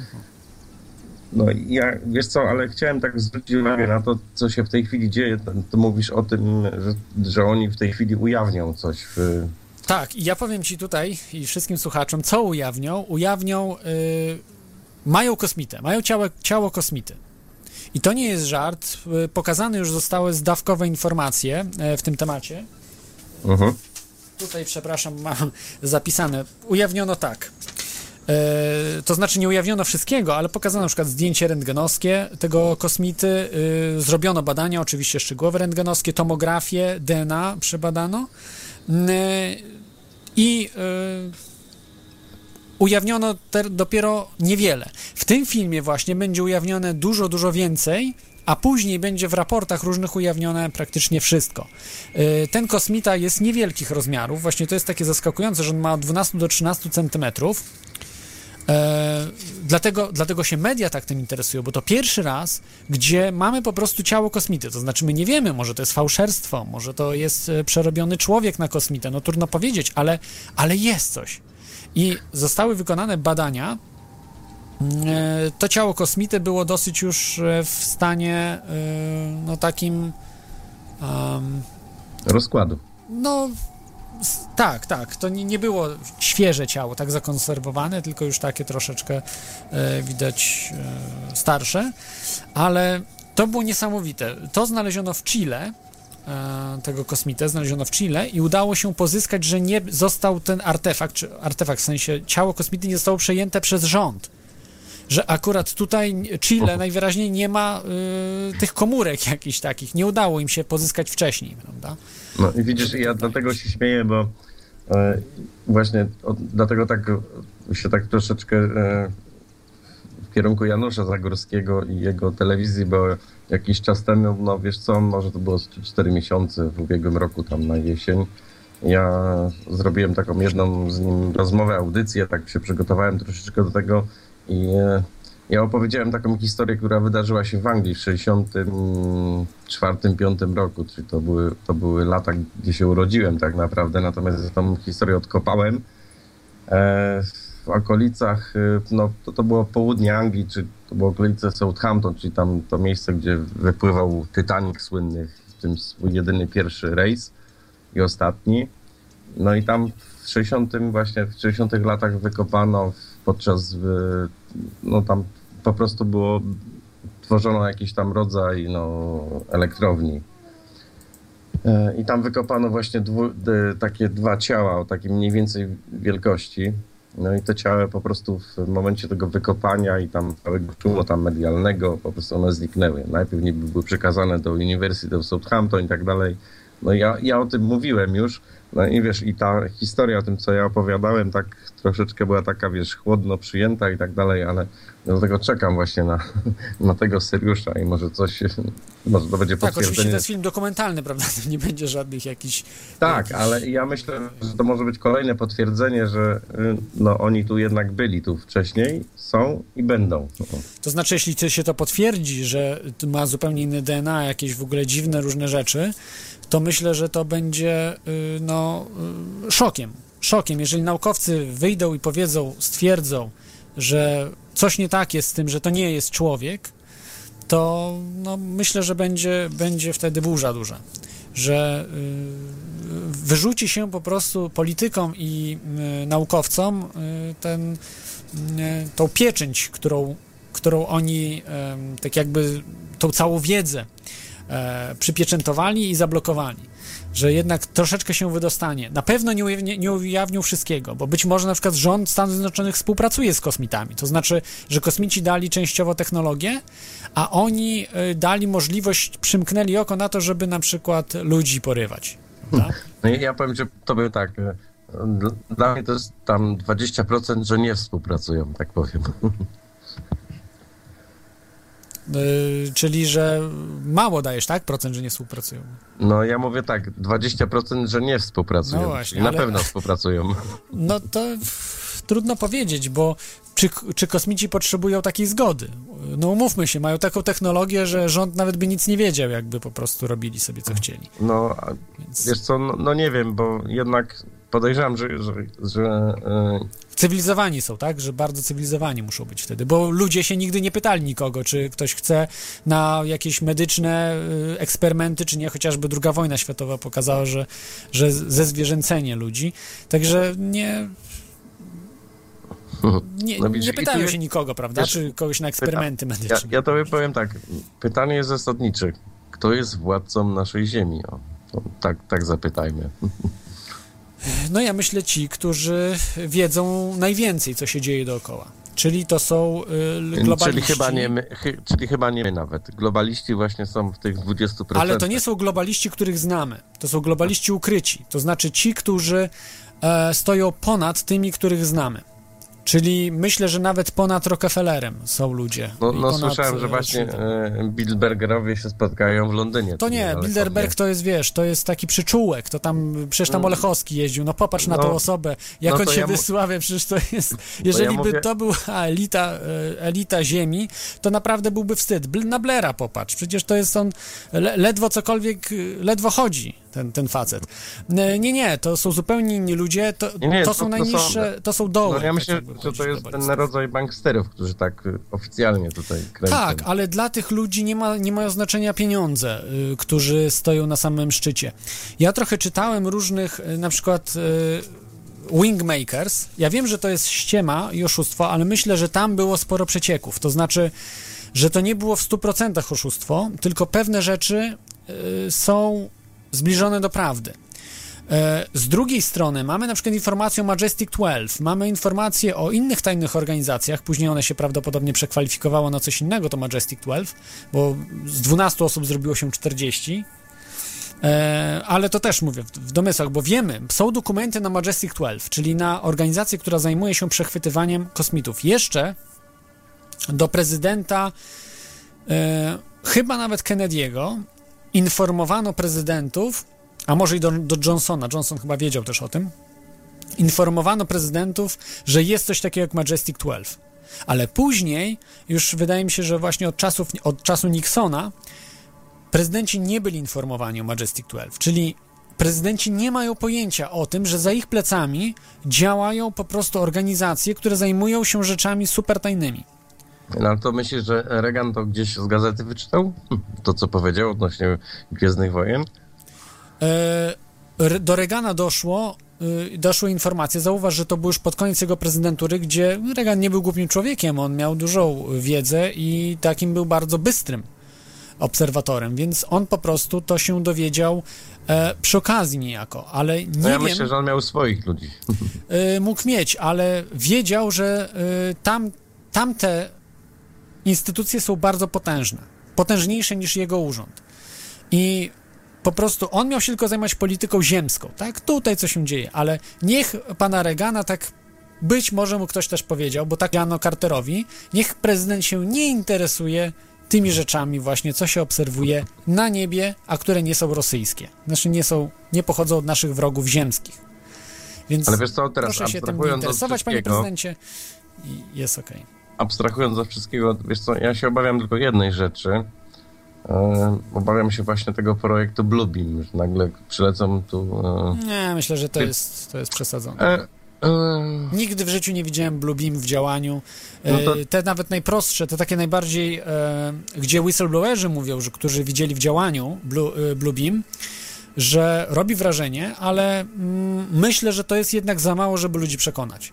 No i ja, wiesz co, ale chciałem tak zwrócić uwagę na to, co się w tej chwili dzieje. To, to mówisz o tym, że, że oni w tej chwili ujawnią coś w... Tak, i ja powiem ci tutaj i wszystkim słuchaczom, co ujawnią. Ujawnią, y, mają kosmitę, mają ciało, ciało kosmity. I to nie jest żart. Y, pokazane już zostały zdawkowe informacje y, w tym temacie. Mhm. Tutaj, przepraszam, mam zapisane. Ujawniono tak. E, to znaczy nie ujawniono wszystkiego, ale pokazano na przykład zdjęcie rentgenowskie tego kosmity, y, zrobiono badania, oczywiście szczegółowe rentgenowskie, tomografię, D N A przebadano y, i y, ujawniono ter, dopiero niewiele. W tym filmie właśnie będzie ujawnione dużo, dużo więcej, a później będzie w raportach różnych ujawnione praktycznie wszystko. Y, ten kosmita jest niewielkich rozmiarów, właśnie to jest takie zaskakujące, że on ma od dwunastu do trzynastu centymetrów. E, dlatego, dlatego się media tak tym interesują, bo to pierwszy raz, gdzie mamy po prostu ciało kosmity, to znaczy my nie wiemy, może to jest fałszerstwo, może to jest e, przerobiony człowiek na kosmitę, no trudno powiedzieć, ale, ale jest coś. I zostały wykonane badania. E, to ciało kosmity było dosyć już e, w stanie e, no takim um, Rozkładu. no s- tak, tak, to nie, nie było świeże ciało, tak zakonserwowane, tylko już takie troszeczkę e, widać e, starsze, ale to było niesamowite. To znaleziono w Chile e, tego kosmitę, znaleziono w Chile i udało się pozyskać, że nie został ten artefakt, czy artefakt w sensie ciało kosmity nie zostało przejęte przez rząd. Że akurat tutaj Chile najwyraźniej nie ma y, tych komórek jakichś takich, nie udało im się pozyskać wcześniej, prawda? No i widzisz, ja dlatego się śmieję, bo e, właśnie od, dlatego tak się tak troszeczkę e, w kierunku Janusza Zagórskiego i jego telewizji, bo jakiś czas temu, no wiesz co, może to było cztery miesiące w ubiegłym roku, tam na jesień, ja zrobiłem taką jedną z nim rozmowę, audycję, tak się przygotowałem troszeczkę do tego i e, ja opowiedziałem taką historię, która wydarzyła się w Anglii w sześćdziesiątym czwartym piątym roku, czyli to były, to były lata, gdzie się urodziłem tak naprawdę, natomiast tą historię odkopałem e, w okolicach, no to, to było południe Anglii, czy to było okolice Southampton, czyli tam to miejsce, gdzie wypływał Titanic słynny, w tym swój jedyny pierwszy rejs i ostatni. No i tam w sześćdziesiątym właśnie w sześćdziesiątych latach wykopano podczas, no tam po prostu było, tworzono jakiś tam rodzaj, no, elektrowni. I tam wykopano właśnie dwu, takie dwa ciała o takiej mniej więcej wielkości. No i te ciała po prostu w momencie tego wykopania i tam całego szumu tam medialnego po prostu one zniknęły. Najpierw niby były przekazane do University of Southampton i tak dalej. No ja, ja o tym mówiłem już. No i wiesz, i ta historia o tym, co ja opowiadałem, tak troszeczkę była taka, wiesz, chłodno przyjęta i tak dalej, ale dlatego czekam właśnie na, na tego Syriusza i może coś, może to będzie potwierdzenie. Tak, oczywiście to jest film dokumentalny, prawda? To nie będzie żadnych jakichś... Tak, jakichś... ale ja myślę, że to może być kolejne potwierdzenie, że no oni tu jednak byli tu wcześniej, są i będą. To znaczy, jeśli się to potwierdzi, że ma zupełnie inny D N A, jakieś w ogóle dziwne różne rzeczy, to myślę, że to będzie no, szokiem. Szokiem, jeżeli naukowcy wyjdą i powiedzą, stwierdzą, że coś nie tak jest z tym, że to nie jest człowiek, to no, myślę, że będzie, będzie wtedy burza duża. Że y, wyrzuci się po prostu politykom i y, naukowcom y, ten, y, tą pieczęć, którą, którą oni y, tak jakby tą całą wiedzę y, przypieczętowali i zablokowali. Że jednak troszeczkę się wydostanie. Na pewno nie, ujawni, nie ujawnią wszystkiego, bo być może na przykład rząd Stanów Zjednoczonych współpracuje z kosmitami. To znaczy, że kosmici dali częściowo technologię, a oni y, dali możliwość, przymknęli oko na to, żeby na przykład ludzi porywać. Tak? No i ja powiem, że to był tak, dla mnie to jest tam dwadzieścia procent, że nie współpracują, tak powiem. Yy, czyli, że mało dajesz, tak? Procent, że nie współpracują. No ja mówię tak, dwadzieścia procent, że nie współpracują. No właśnie, na ale... pewno współpracują. No to f, trudno powiedzieć, bo czy, czy kosmici potrzebują takiej zgody? No umówmy się, mają taką technologię, że rząd nawet by nic nie wiedział, jakby po prostu robili sobie co chcieli. No, Więc... wiesz co, no, no nie wiem, bo jednak podejrzewam, że... że, że yy... Cywilizowani są, tak? Że bardzo cywilizowani muszą być wtedy, bo ludzie się nigdy nie pytali nikogo, czy ktoś chce na jakieś medyczne y, eksperymenty, czy nie, chociażby druga wojna światowa pokazała, że, że zezwierzęcenie ludzi, także nie... Nie, no, nie pytają tu, się nikogo, prawda? Wiesz, czy kogoś na eksperymenty pyta, medyczne. Ja, ja tobie powiem tak, pytanie jest zasadnicze. Kto jest władcą naszej ziemi? O, to tak, tak zapytajmy. No ja myślę ci, którzy wiedzą najwięcej, co się dzieje dookoła. Czyli to są y, globaliści. Czyli chyba, nie my, chy, czyli chyba nie my nawet. Globaliści właśnie są w tych dwudziestu procentach. Ale to nie są globaliści, których znamy. To są globaliści ukryci. To znaczy ci, którzy e, stoją ponad tymi, których znamy. Czyli myślę, że nawet ponad Rockefellerem są ludzie. No, no ponad, słyszałem, że właśnie e, Bilderbergerowie się spotkają w Londynie. To nie, Bilderberg to jest, wiesz, to jest taki przyczółek, to tam, przecież tam Olechowski jeździł, no popatrz na no, tą osobę, jak no on się ja wysławia, przecież to jest, jeżeli to ja by mówię... to była elita, elita ziemi, to naprawdę byłby wstyd. Na Blaira popatrz, przecież to jest on, ledwo cokolwiek, ledwo chodzi. Ten, ten facet. Nie, nie, to są zupełnie inni ludzie, to, nie, nie, to, to są to najniższe, są, to są doły. No ja myślę, tak że to jest ten rodzaj banksterów, którzy tak oficjalnie tutaj kręcą. Tak, ale dla tych ludzi nie, ma, nie mają znaczenia pieniądze, y, którzy stoją na samym szczycie. Ja trochę czytałem różnych, y, na przykład y, Wingmakers. Ja wiem, że to jest ściema i oszustwo, ale myślę, że tam było sporo przecieków. To znaczy, że to nie było w stu procentach oszustwo, tylko pewne rzeczy y, są zbliżone do prawdy. Z drugiej strony mamy na przykład informację o Majestic dwanaście, mamy informacje o innych tajnych organizacjach, później one się prawdopodobnie przekwalifikowało na coś innego, to Majestic dwanaście, bo z dwunastu osób zrobiło się czterdzieści, ale to też mówię w domysłach, bo wiemy, są dokumenty na Majestic dwanaście, czyli na organizację, która zajmuje się przechwytywaniem kosmitów. Jeszcze do prezydenta, e, chyba nawet Kennedy'ego, informowano prezydentów, a może i do, do Johnsona, Johnson chyba wiedział też o tym, informowano prezydentów, że jest coś takiego jak Majestic dwanaście. Ale później, już wydaje mi się, że właśnie od, czasów, od czasu Nixona, prezydenci nie byli informowani o Majestic dwanaście, czyli prezydenci nie mają pojęcia o tym, że za ich plecami działają po prostu organizacje, które zajmują się rzeczami super tajnymi. No ale to myślisz, że Reagan to gdzieś z gazety wyczytał? To, co powiedział odnośnie Gwiezdnych Wojen? Do Reagana doszło, doszły informacje, zauważ, że to był już pod koniec jego prezydentury, gdzie Reagan nie był głupim człowiekiem, on miał dużą wiedzę i takim był bardzo bystrym obserwatorem, więc on po prostu to się dowiedział e, przy okazji niejako, ale nie no ja wiem... myślę, że on miał swoich ludzi. E, mógł mieć, ale wiedział, że e, tam, tamte instytucje są bardzo potężne, potężniejsze niż jego urząd. I po prostu on miał się tylko zajmować polityką ziemską, tak? Tutaj co się dzieje, ale niech pana Reagana tak być może mu ktoś też powiedział, bo tak Jano Carterowi, niech prezydent się nie interesuje tymi rzeczami właśnie, co się obserwuje na niebie, a które nie są rosyjskie. Znaczy nie są, nie pochodzą od naszych wrogów ziemskich. Więc ale wiesz co, teraz proszę się tym nie interesować, panie prezydencie, i jest okej. Okay. Abstrahując od wszystkiego, wiesz co, ja się obawiam tylko jednej rzeczy. E, obawiam się właśnie tego projektu Bluebeam, że nagle przylecą tu... E... Nie, myślę, że to jest, to jest przesadzone. E, e... Nigdy w życiu nie widziałem Bluebeam w działaniu. E, no to... Te nawet najprostsze, te takie najbardziej, e, gdzie whistleblowerzy mówią, że którzy widzieli w działaniu Blue, e, Bluebeam, że robi wrażenie, ale mm, myślę, że to jest jednak za mało, żeby ludzi przekonać.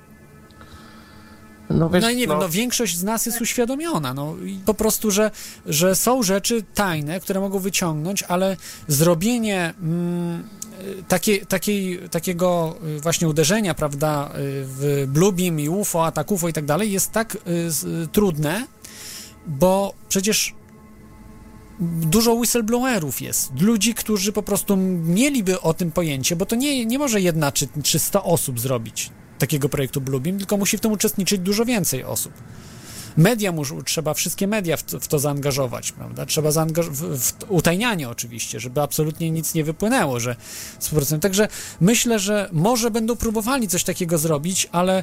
No, wiesz, no i nie no... wiem, no większość z nas jest uświadomiona, no i po prostu, że, że są rzeczy tajne, które mogą wyciągnąć, ale zrobienie mm, takie, takiej, takiego właśnie uderzenia, prawda, w Bluebeam i U F O, atak U F O i tak dalej jest tak y, y, trudne, bo przecież dużo whistleblowerów jest, ludzi, którzy po prostu mieliby o tym pojęcie, bo to nie, nie może jedna czy, czy sto osób zrobić takiego projektu Bluebeam, tylko musi w tym uczestniczyć dużo więcej osób. Media muszą, trzeba wszystkie media w to, w to zaangażować, prawda? Trzeba zaangażować, w, w utajnianie oczywiście, żeby absolutnie nic nie wypłynęło, że sto procent. Także myślę, że może będą próbowali coś takiego zrobić, ale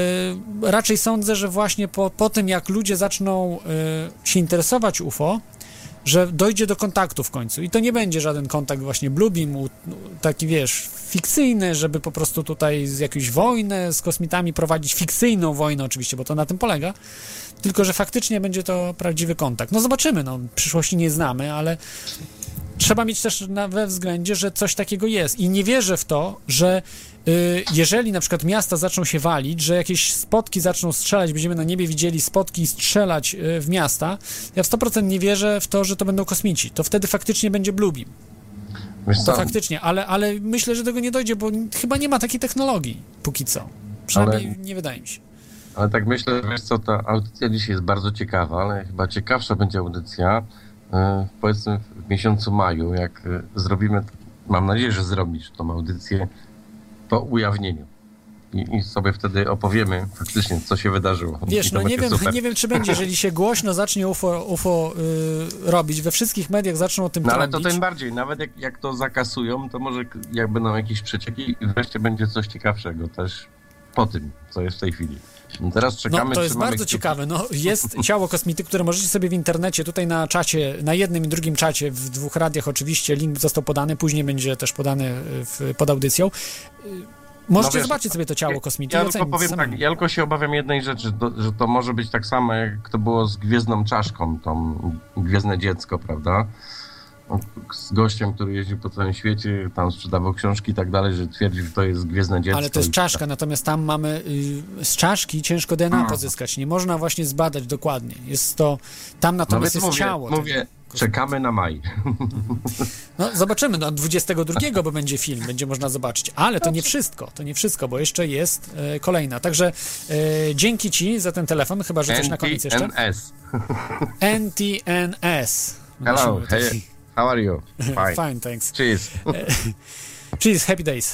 y, raczej sądzę, że właśnie po, po tym, jak ludzie zaczną y, się interesować U F O, że dojdzie do kontaktu w końcu. I to nie będzie żaden kontakt właśnie Bluebeam, taki wiesz, fikcyjny, żeby po prostu tutaj z jakąś wojnę z kosmitami prowadzić, fikcyjną wojnę oczywiście, bo to na tym polega, tylko że faktycznie będzie to prawdziwy kontakt. No zobaczymy, no przyszłości nie znamy, ale trzeba mieć też na, we względzie, że coś takiego jest i nie wierzę w to, że y, jeżeli na przykład miasta zaczną się walić, że jakieś spotki zaczną strzelać, będziemy na niebie widzieli spotki strzelać y, w miasta, ja w sto procent nie wierzę w to, że to będą kosmici. To wtedy faktycznie będzie Bluebeam. Wiesz to co? faktycznie, ale, ale myślę, że tego nie dojdzie, bo chyba nie ma takiej technologii póki co. Przynajmniej ale... nie wydaje mi się. Ale tak myślę, wiesz co, ta audycja dzisiaj jest bardzo ciekawa, ale chyba ciekawsza będzie audycja e, powiedzmy w miesiącu maju, jak e, zrobimy, mam nadzieję, że zrobisz tą audycję po ujawnieniu. I, I sobie wtedy opowiemy faktycznie, co się wydarzyło. Wiesz, no nie wiem, nie wiem, czy będzie, jeżeli się głośno zacznie U F O, U F O yy, robić, we wszystkich mediach zaczną o tym no, trąbić. ale to tym bardziej, nawet jak, jak to zakasują, to może jak będą jakieś przecieki i wreszcie będzie coś ciekawszego też po tym, co jest w tej chwili. No teraz czekamy, no to jest bardzo kciuki. ciekawe. No, jest ciało kosmity, które możecie sobie w internecie, tutaj na czacie, na jednym i drugim czacie, w dwóch radiach oczywiście, link został podany, później będzie też podany w, pod audycją. Możecie no wiesz, zobaczyć sobie to ciało kosmity ja i ocenić. Tylko powiem tak, ja tylko się obawiam jednej rzeczy, to, że to może być tak samo, jak to było z Gwiezdną Czaszką, tą Gwiezdne Dziecko, prawda? Z gościem, który jeździł po całym świecie, tam sprzedawał książki i tak dalej, że twierdzi, że to jest Gwiezdne Dziecko. Ale to jest czaszka, natomiast tam mamy y, z czaszki ciężko D N A no. pozyskać, nie można właśnie zbadać dokładnie. Jest to, tam natomiast no jest mówię, ciało. Mówię, Czekamy na maj. No zobaczymy, no dwudziestego drugiego, bo będzie film, będzie można zobaczyć, ale to nie wszystko, to nie wszystko, bo jeszcze jest e, kolejna, także e, dzięki ci za ten telefon, chyba, że coś na koniec jeszcze. N T N S. N T N S. Hello, hey, how are you? Fine. Fine, thanks. Cheers. Cheers, happy days.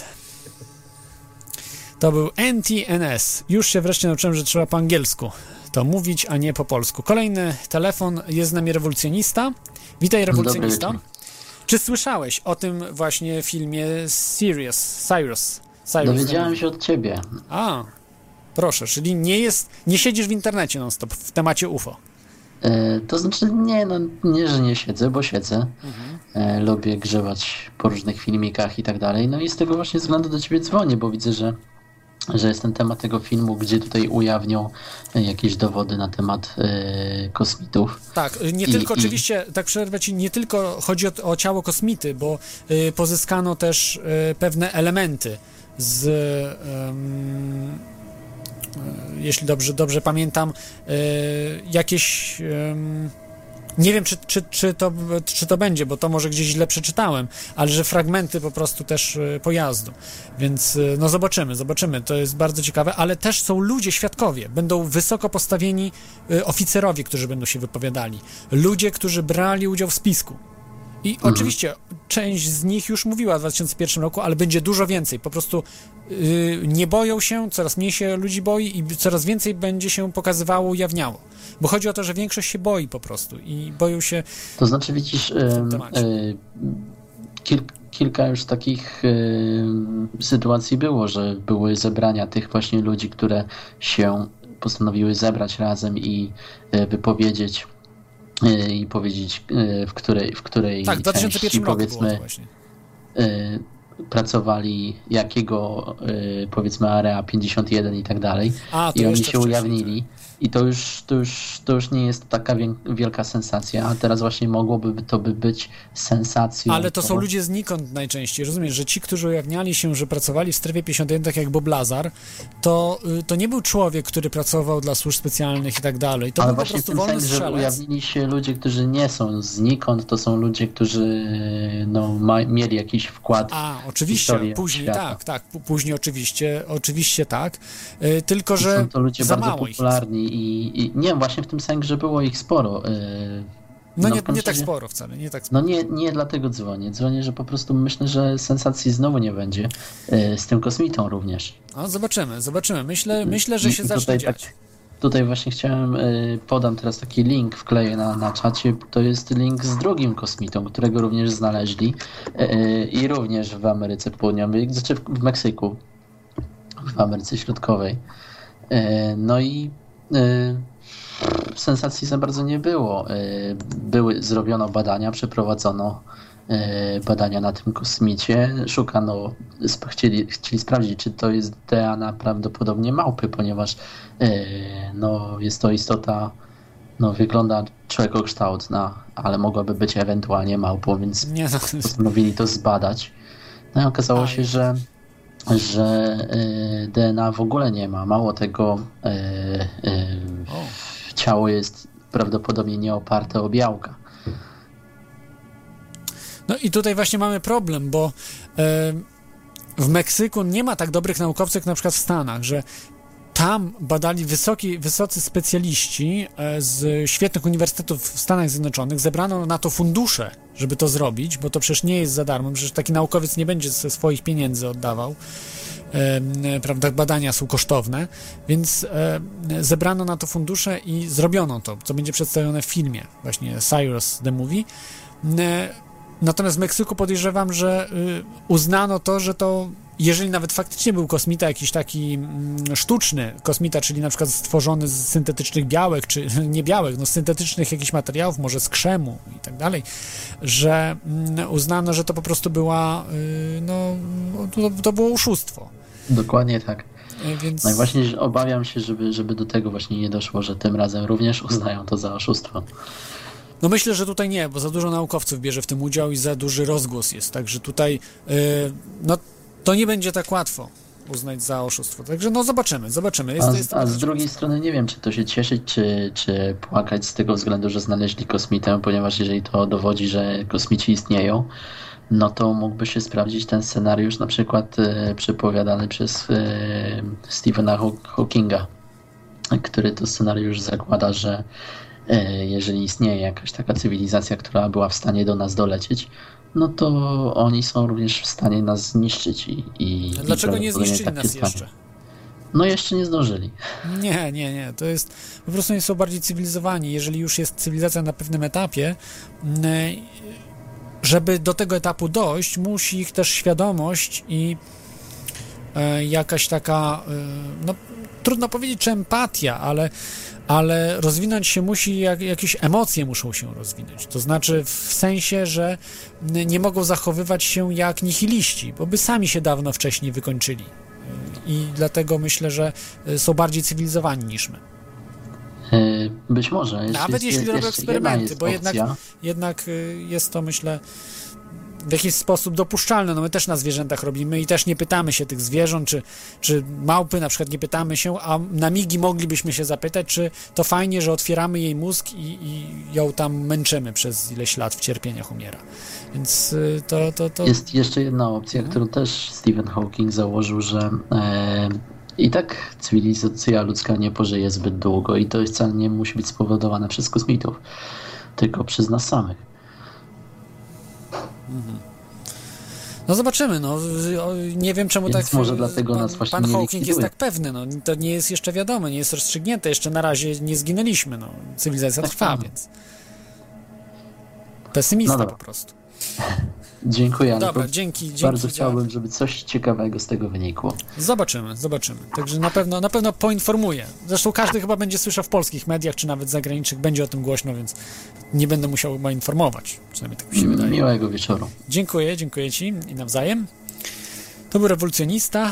To był N T N S. Już się wreszcie nauczyłem, że trzeba po angielsku to mówić, a nie po polsku. Kolejny telefon, jest z nami rewolucjonista. Witaj, rewolucjonista. Czy słyszałeś o tym właśnie filmie Sirius, Cyrus? Cyrus Dowiedziałem się od ciebie. A, proszę, czyli nie jest, nie siedzisz w internecie non-stop w temacie U F O. E, to znaczy nie, no nie, że nie siedzę, bo siedzę. Mhm. E, lubię grzebać po różnych filmikach i tak dalej. No i z tego właśnie względu do ciebie dzwonię, bo widzę, że że jest ten temat tego filmu, gdzie tutaj ujawnią jakieś dowody na temat y, kosmitów. Tak, nie I, tylko i... oczywiście, tak przerwę ci, nie tylko chodzi o, o ciało kosmity, bo y, pozyskano też y, pewne elementy z, y, y, jeśli dobrze, dobrze pamiętam, y, jakieś... Y, Nie wiem, czy, czy, czy, to, czy to będzie, bo to może gdzieś źle przeczytałem, ale że fragmenty po prostu też pojazdu. Więc no zobaczymy, zobaczymy. To jest bardzo ciekawe, ale też są ludzie, świadkowie. Będą wysoko postawieni oficerowie, którzy będą się wypowiadali. Ludzie, którzy brali udział w spisku. I mhm. oczywiście część z nich już mówiła w dwa tysiące pierwszym roku, ale będzie dużo więcej. Po prostu yy, nie boją się, coraz mniej się ludzi boi i coraz więcej będzie się pokazywało, ujawniało. Bo chodzi o to, że większość się boi po prostu i boją się... To znaczy, widzisz, yy, yy, kil, kilka już takich yy, sytuacji było, że były zebrania tych właśnie ludzi, które się postanowiły zebrać razem i yy, wypowiedzieć i powiedzieć, w której, w której tak, w dwa tysiące pierwszym części, roku powiedzmy, było to właśnie. pracowali, jakiego, powiedzmy, Area pięćdziesiąt jeden i tak dalej. A, to i oni się wcześniej, ujawnili. tak. I to już, to, już, to już nie jest taka wielka sensacja, a teraz właśnie mogłoby to by być sensacją. Ale to są ludzie znikąd najczęściej, rozumiesz, że ci, którzy ujawniali się, że pracowali w strefie pięćdziesiąt jeden, tak jak Bob Lazar, to, to nie był człowiek, który pracował dla służb specjalnych i tak dalej. To ale był po właśnie prostu w tym wolny sensie, że strzelec. ujawnili się ludzie, którzy nie są znikąd, to są ludzie, którzy no, ma, mieli jakiś wkład. A, oczywiście, później świata. tak, tak, później oczywiście, oczywiście tak, yy, tylko, że są to ludzie za bardzo mało popularni i, i nie, właśnie w tym sensie, że było ich sporo. Yy, no, no nie, nie tak razie, sporo wcale, nie tak sporo. No nie, nie dlatego dzwonię. Dzwonię, że po prostu myślę, że sensacji znowu nie będzie. Yy, z tym kosmitą również. No zobaczymy, zobaczymy. Myślę, myślę że się I zacznie tutaj, dziać. tak, tutaj właśnie chciałem, yy, podam teraz taki link, wkleję na, na czacie. To jest link z drugim kosmitą, którego również znaleźli yy, i również w Ameryce Południowej, znaczy w Meksyku, w Ameryce Środkowej. Yy, no i yy, sensacji za bardzo nie było. Były, zrobiono badania, przeprowadzono badania na tym kosmicie, szukano, chcieli, chcieli sprawdzić, czy to jest D N A prawdopodobnie małpy, ponieważ no, jest to istota, no, wygląda człowiekokształtna, ale mogłaby być ewentualnie małpą, więc nie, no. postanowili to zbadać. No i okazało A, się, że że D N A w ogóle nie ma. Mało tego, ciało jest prawdopodobnie nie oparte o białka. No i tutaj właśnie mamy problem, bo w Meksyku nie ma tak dobrych naukowców jak na przykład w Stanach, że tam badali wysoki, wysocy specjaliści z świetnych uniwersytetów w Stanach Zjednoczonych, zebrano na to fundusze, żeby to zrobić, bo to przecież nie jest za darmo, przecież taki naukowiec nie będzie ze swoich pieniędzy oddawał, e, prawda, badania są kosztowne, więc e, zebrano na to fundusze i zrobiono to, co będzie przedstawione w filmie, właśnie Cyrus the Movie. E, natomiast w Meksyku podejrzewam, że y, uznano to, że to jeżeli nawet faktycznie był kosmita jakiś taki mm, sztuczny kosmita, czyli na przykład stworzony z syntetycznych białek, czy nie białek, no z syntetycznych jakichś materiałów, może z krzemu i tak dalej, że mm, uznano, że to po prostu była, y, no, to, to było oszustwo. Dokładnie tak. Y, więc... No i właśnie obawiam się, żeby, żeby do tego właśnie nie doszło, że tym razem również uznają to za oszustwo. No myślę, że tutaj nie, bo za dużo naukowców bierze w tym udział i za duży rozgłos jest, także tutaj, yy, no to nie będzie tak łatwo. uznać za oszustwo. Także no zobaczymy, zobaczymy. Jest, A, jest a z drugiej strony nie wiem, czy to się cieszyć, czy, czy płakać z tego względu, że znaleźli kosmitę, ponieważ jeżeli to dowodzi, że kosmici istnieją, no to mógłby się sprawdzić ten scenariusz na przykład e, przepowiadany przez e, Stephena Hawkinga, który to scenariusz zakłada, że e, jeżeli istnieje jakaś taka cywilizacja, która była w stanie do nas dolecieć, no to oni są również w stanie nas zniszczyć i, i Dlaczego i nie prawdopodobnie zniszczyli tak nas się stanie. jeszcze? No jeszcze nie zdążyli. Nie, nie, nie. To jest, po prostu oni są bardziej cywilizowani. Jeżeli już jest cywilizacja na pewnym etapie, żeby do tego etapu dojść, musi ich też świadomość i jakaś taka, no trudno powiedzieć, czy empatia, ale, ale rozwinąć się musi, jak, jakieś emocje muszą się rozwinąć. To znaczy w sensie, że nie mogą zachowywać się jak nihiliści, bo by sami się dawno wcześniej wykończyli. I dlatego myślę, że są bardziej cywilizowani niż my. Być może. Jeszcze Nawet jest, jeśli robią eksperymenty, bo jednak, jednak jest to, myślę, w jakiś sposób dopuszczalne. No my też na zwierzętach robimy i też nie pytamy się tych zwierząt, czy, czy małpy na przykład nie pytamy się, a na migi moglibyśmy się zapytać, czy to fajnie, że otwieramy jej mózg i, i ją tam męczymy przez ileś lat w cierpieniach umiera. Więc to... to, to... Jest jeszcze jedna opcja, hmm. którą też Stephen Hawking założył, że e, i tak cywilizacja ludzka nie pożyje zbyt długo i to wcale nie musi być spowodowane przez kosmitów, tylko przez nas samych. Mhm. No zobaczymy, no nie wiem czemu Więc tak może dlatego pan, nas właśnie pan nie Hawking likwiduje. jest tak pewny, no to nie jest jeszcze wiadomo, nie jest rozstrzygnięte, jeszcze na razie nie zginęliśmy, no cywilizacja tak, trwa, tak. więc pesymista no po prostu. Dziękuję, ale Dobra, dzięki, dzięki. bardzo za... chciałbym, żeby coś ciekawego z tego wynikło. Zobaczymy, zobaczymy. Także na pewno, na pewno poinformuję. Zresztą każdy chyba będzie słyszał w polskich mediach, czy nawet zagranicznych, będzie o tym głośno, więc nie będę musiał chyba informować. Przynajmniej tak mi się wydaje. Miłego wieczoru. Dziękuję, dziękuję ci i nawzajem. To był rewolucjonista.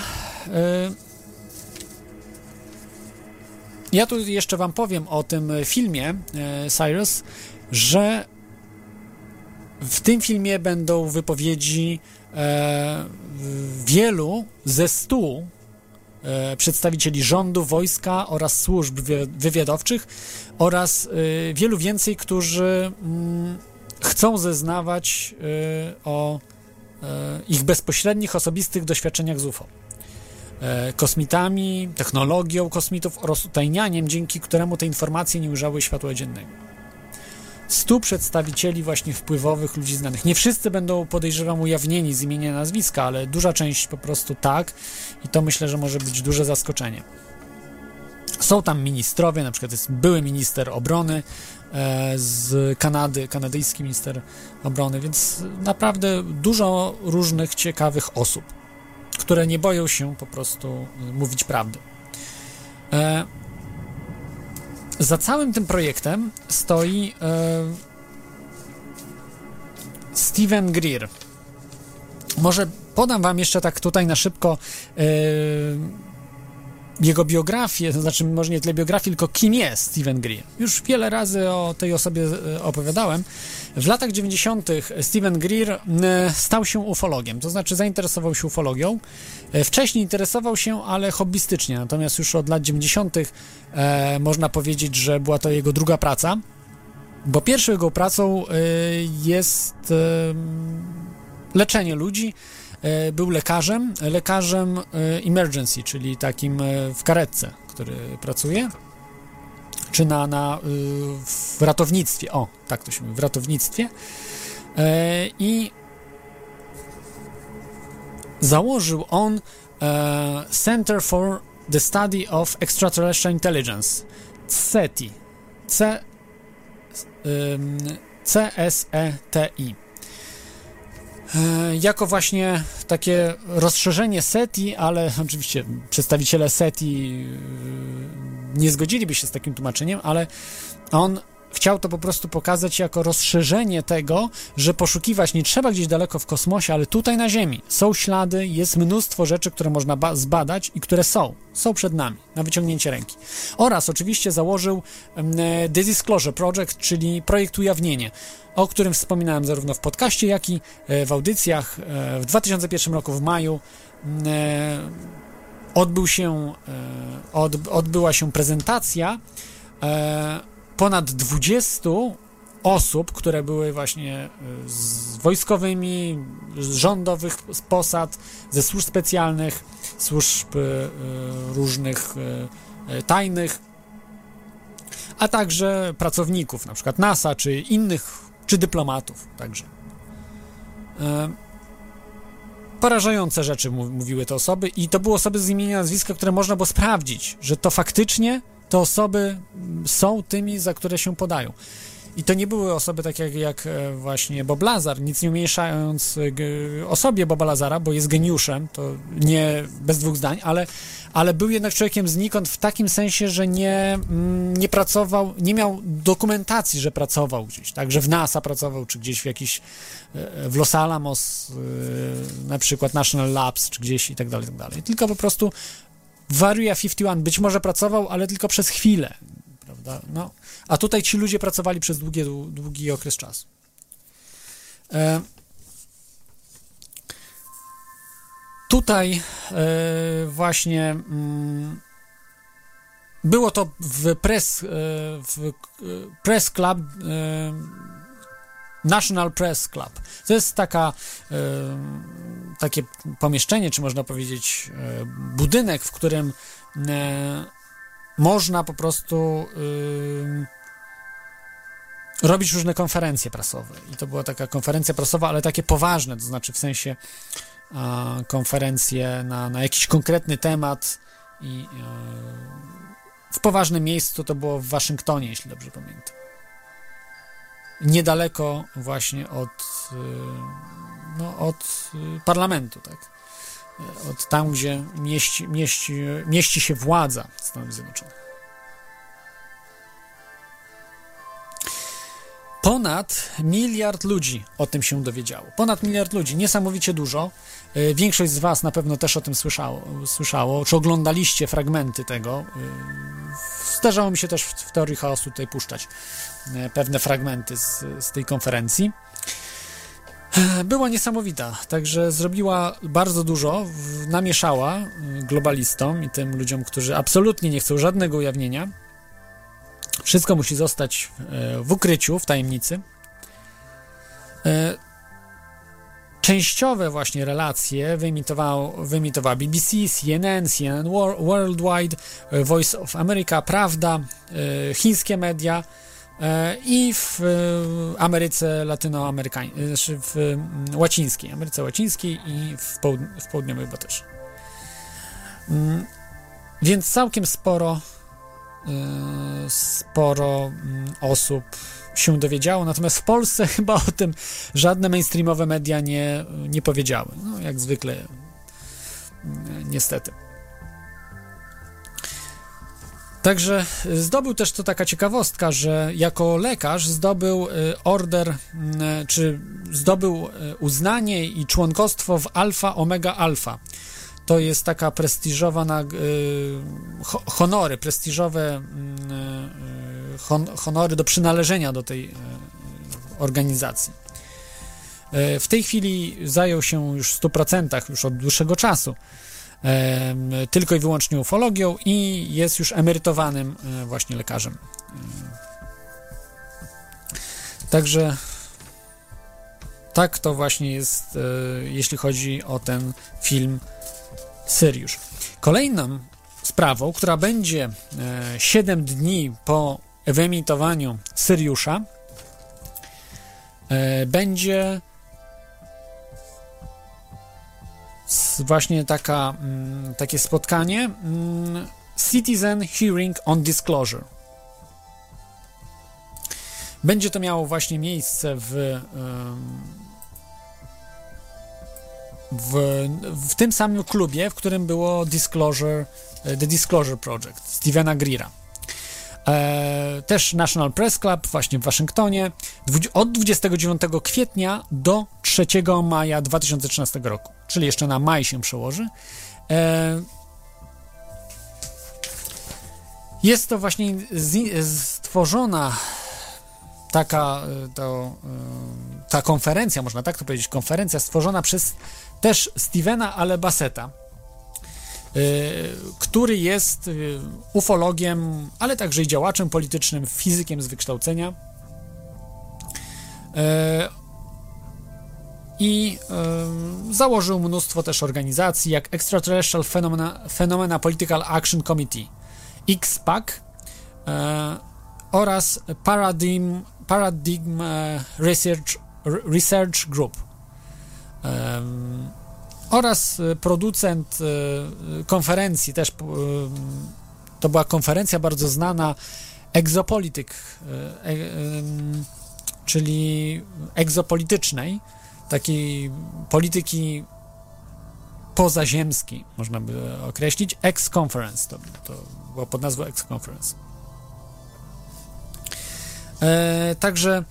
Ja tu jeszcze wam powiem o tym filmie Cyrus, że w tym filmie będą wypowiedzi e, wielu ze stu e, przedstawicieli rządu, wojska oraz służb wywiadowczych oraz e, wielu więcej, którzy mm, chcą zeznawać e, o e, ich bezpośrednich, osobistych doświadczeniach z U F O. E, kosmitami, technologią kosmitów oraz utajnianiem, dzięki któremu te informacje nie ujrzały światła dziennego. Stu przedstawicieli właśnie wpływowych ludzi znanych. Nie wszyscy będą, podejrzewam, ujawnieni z imienia i nazwiska, ale duża część po prostu tak i to myślę, że może być duże zaskoczenie. Są tam ministrowie, na przykład jest były minister obrony e, z Kanady, kanadyjski minister obrony, więc naprawdę dużo różnych ciekawych osób, które nie boją się po prostu mówić prawdy. E, Za całym tym projektem stoi e, Steven Greer. Może podam wam jeszcze tak tutaj na szybko e, jego biografię, to znaczy może nie tyle biografię, tylko kim jest Steven Greer. Już wiele razy o tej osobie opowiadałem. W latach dziewięćdziesiątych Steven Greer stał się ufologiem, to znaczy zainteresował się ufologią. Wcześniej interesował się, ale hobbystycznie, natomiast już od lat dziewięćdziesiątych e, można powiedzieć, że była to jego druga praca, bo pierwszą jego pracą e, jest e, leczenie ludzi. Był lekarzem, lekarzem emergency, czyli takim w karetce, który pracuje, czy na, na, w ratownictwie, o, tak to się mówi, w ratownictwie i założył on Center for the Study of Extraterrestrial Intelligence, CETI, C, C S E T I. Jako właśnie takie rozszerzenie SETI, ale oczywiście przedstawiciele SETI nie zgodziliby się z takim tłumaczeniem, ale on chciał to po prostu pokazać jako rozszerzenie tego, że poszukiwać nie trzeba gdzieś daleko w kosmosie, ale tutaj na Ziemi. Są ślady, jest mnóstwo rzeczy, które można ba- zbadać i które są. Są przed nami, na wyciągnięcie ręki. Oraz oczywiście założył um, The Disclosure Project, czyli projekt ujawnienie, o którym wspominałem zarówno w podcaście, jak i w audycjach. W dwa tysiące pierwszym roku w maju odbył się, od, odbyła się prezentacja ponad dwudziestu osób, które były właśnie z wojskowymi, z rządowych posad, ze służb specjalnych, służb różnych tajnych, a także pracowników, na przykład NASA, czy innych, czy dyplomatów także. Porażające rzeczy mówiły te osoby i to były osoby z imienia, nazwiska, które można było sprawdzić, że to faktycznie te osoby są tymi, za które się podają. I to nie były osoby takie jak, jak właśnie Bob Lazar, nic nie umieszczając osobie Boba Lazara, bo jest geniuszem, to nie bez dwóch zdań, ale, ale był jednak człowiekiem znikąd w takim sensie, że nie, nie pracował, nie miał dokumentacji, że pracował gdzieś, tak, że w NASA pracował, czy gdzieś w jakiś, w Los Alamos, na przykład National Labs, czy gdzieś i tak dalej, i tak dalej. Tylko po prostu w Area pięćdziesiąt jeden być może pracował, ale tylko przez chwilę, prawda, no. A tutaj ci ludzie pracowali przez długi, długi okres czasu. E, tutaj e, właśnie mm, było to w press, e, w press club, e, National Press Club. To jest taka, e, takie pomieszczenie, czy można powiedzieć e, budynek, w którym e, można po prostu yy, robić różne konferencje prasowe. I to była taka konferencja prasowa, ale takie poważne, to znaczy w sensie a, konferencje na, na jakiś konkretny temat i yy, w poważnym miejscu to było w Waszyngtonie, jeśli dobrze pamiętam. Niedaleko właśnie od, yy, no, od yy, parlamentu, tak? Od tam, gdzie mieści, mieści, mieści się władza Stanów Zjednoczonych. Ponad miliard ludzi o tym się dowiedziało. Ponad miliard ludzi, niesamowicie dużo. Większość z was na pewno też o tym słyszało, słyszało czy oglądaliście fragmenty tego. Zdarzało mi się też w, w teorii chaosu tutaj puszczać pewne fragmenty z, z tej konferencji. Była niesamowita, także zrobiła bardzo dużo, namieszała globalistom i tym ludziom, którzy absolutnie nie chcą żadnego ujawnienia. Wszystko musi zostać w ukryciu, w tajemnicy. Częściowe właśnie relacje wyemitowało, wyemitowała B B C, C N N, C N N Worldwide, Voice of America, Prawda, chińskie media i w Ameryce latynoamerykańskiej, znaczy w łacińskiej, Ameryce łacińskiej i w, połud- w południowej chyba też. Więc całkiem sporo sporo osób się dowiedziało, natomiast w Polsce chyba o tym żadne mainstreamowe media nie, nie powiedziały. No, jak zwykle, niestety. Także zdobył też, to taka ciekawostka, że jako lekarz zdobył order, czy zdobył uznanie i członkostwo w Alfa Omega Alpha. To jest taka prestiżowa na, honory, prestiżowe honory do przynależenia do tej organizacji. W tej chwili zajął się już w stu procentach, już od dłuższego czasu, tylko i wyłącznie ufologią i jest już emerytowanym właśnie lekarzem. Także tak to właśnie jest, jeśli chodzi o ten film Syriusz. Kolejną sprawą, która będzie siedem dni po wyemitowaniu Syriusza, będzie właśnie taka, takie spotkanie Citizen Hearing on Disclosure. Będzie to miało właśnie miejsce w w, w tym samym klubie, w którym było Disclosure, The Disclosure Project Stevena Greera. E, też National Press Club właśnie w Waszyngtonie od dwudziestego dziewiątego kwietnia do trzeciego maja dwa tysiące trzynastego roku, czyli jeszcze na maj się przełoży. E, jest to właśnie z, stworzona taka to, ta konferencja, można tak to powiedzieć, konferencja stworzona przez też Stevena Ale Bassetta. który jest ufologiem, ale także i działaczem politycznym, fizykiem z wykształcenia. I y, założył mnóstwo też organizacji, jak Extraterrestrial Phenomena, Phenomena Political Action Committee, X PAC, y, oraz Paradigm, Paradigm Research, Research Group, y, oraz producent y, konferencji, też y, to była konferencja bardzo znana, Exopolitik, y, y, y, czyli egzopolitycznej, takiej polityki pozaziemskiej, można by określić, X-Conference, to, to było pod nazwą X-Conference. E, także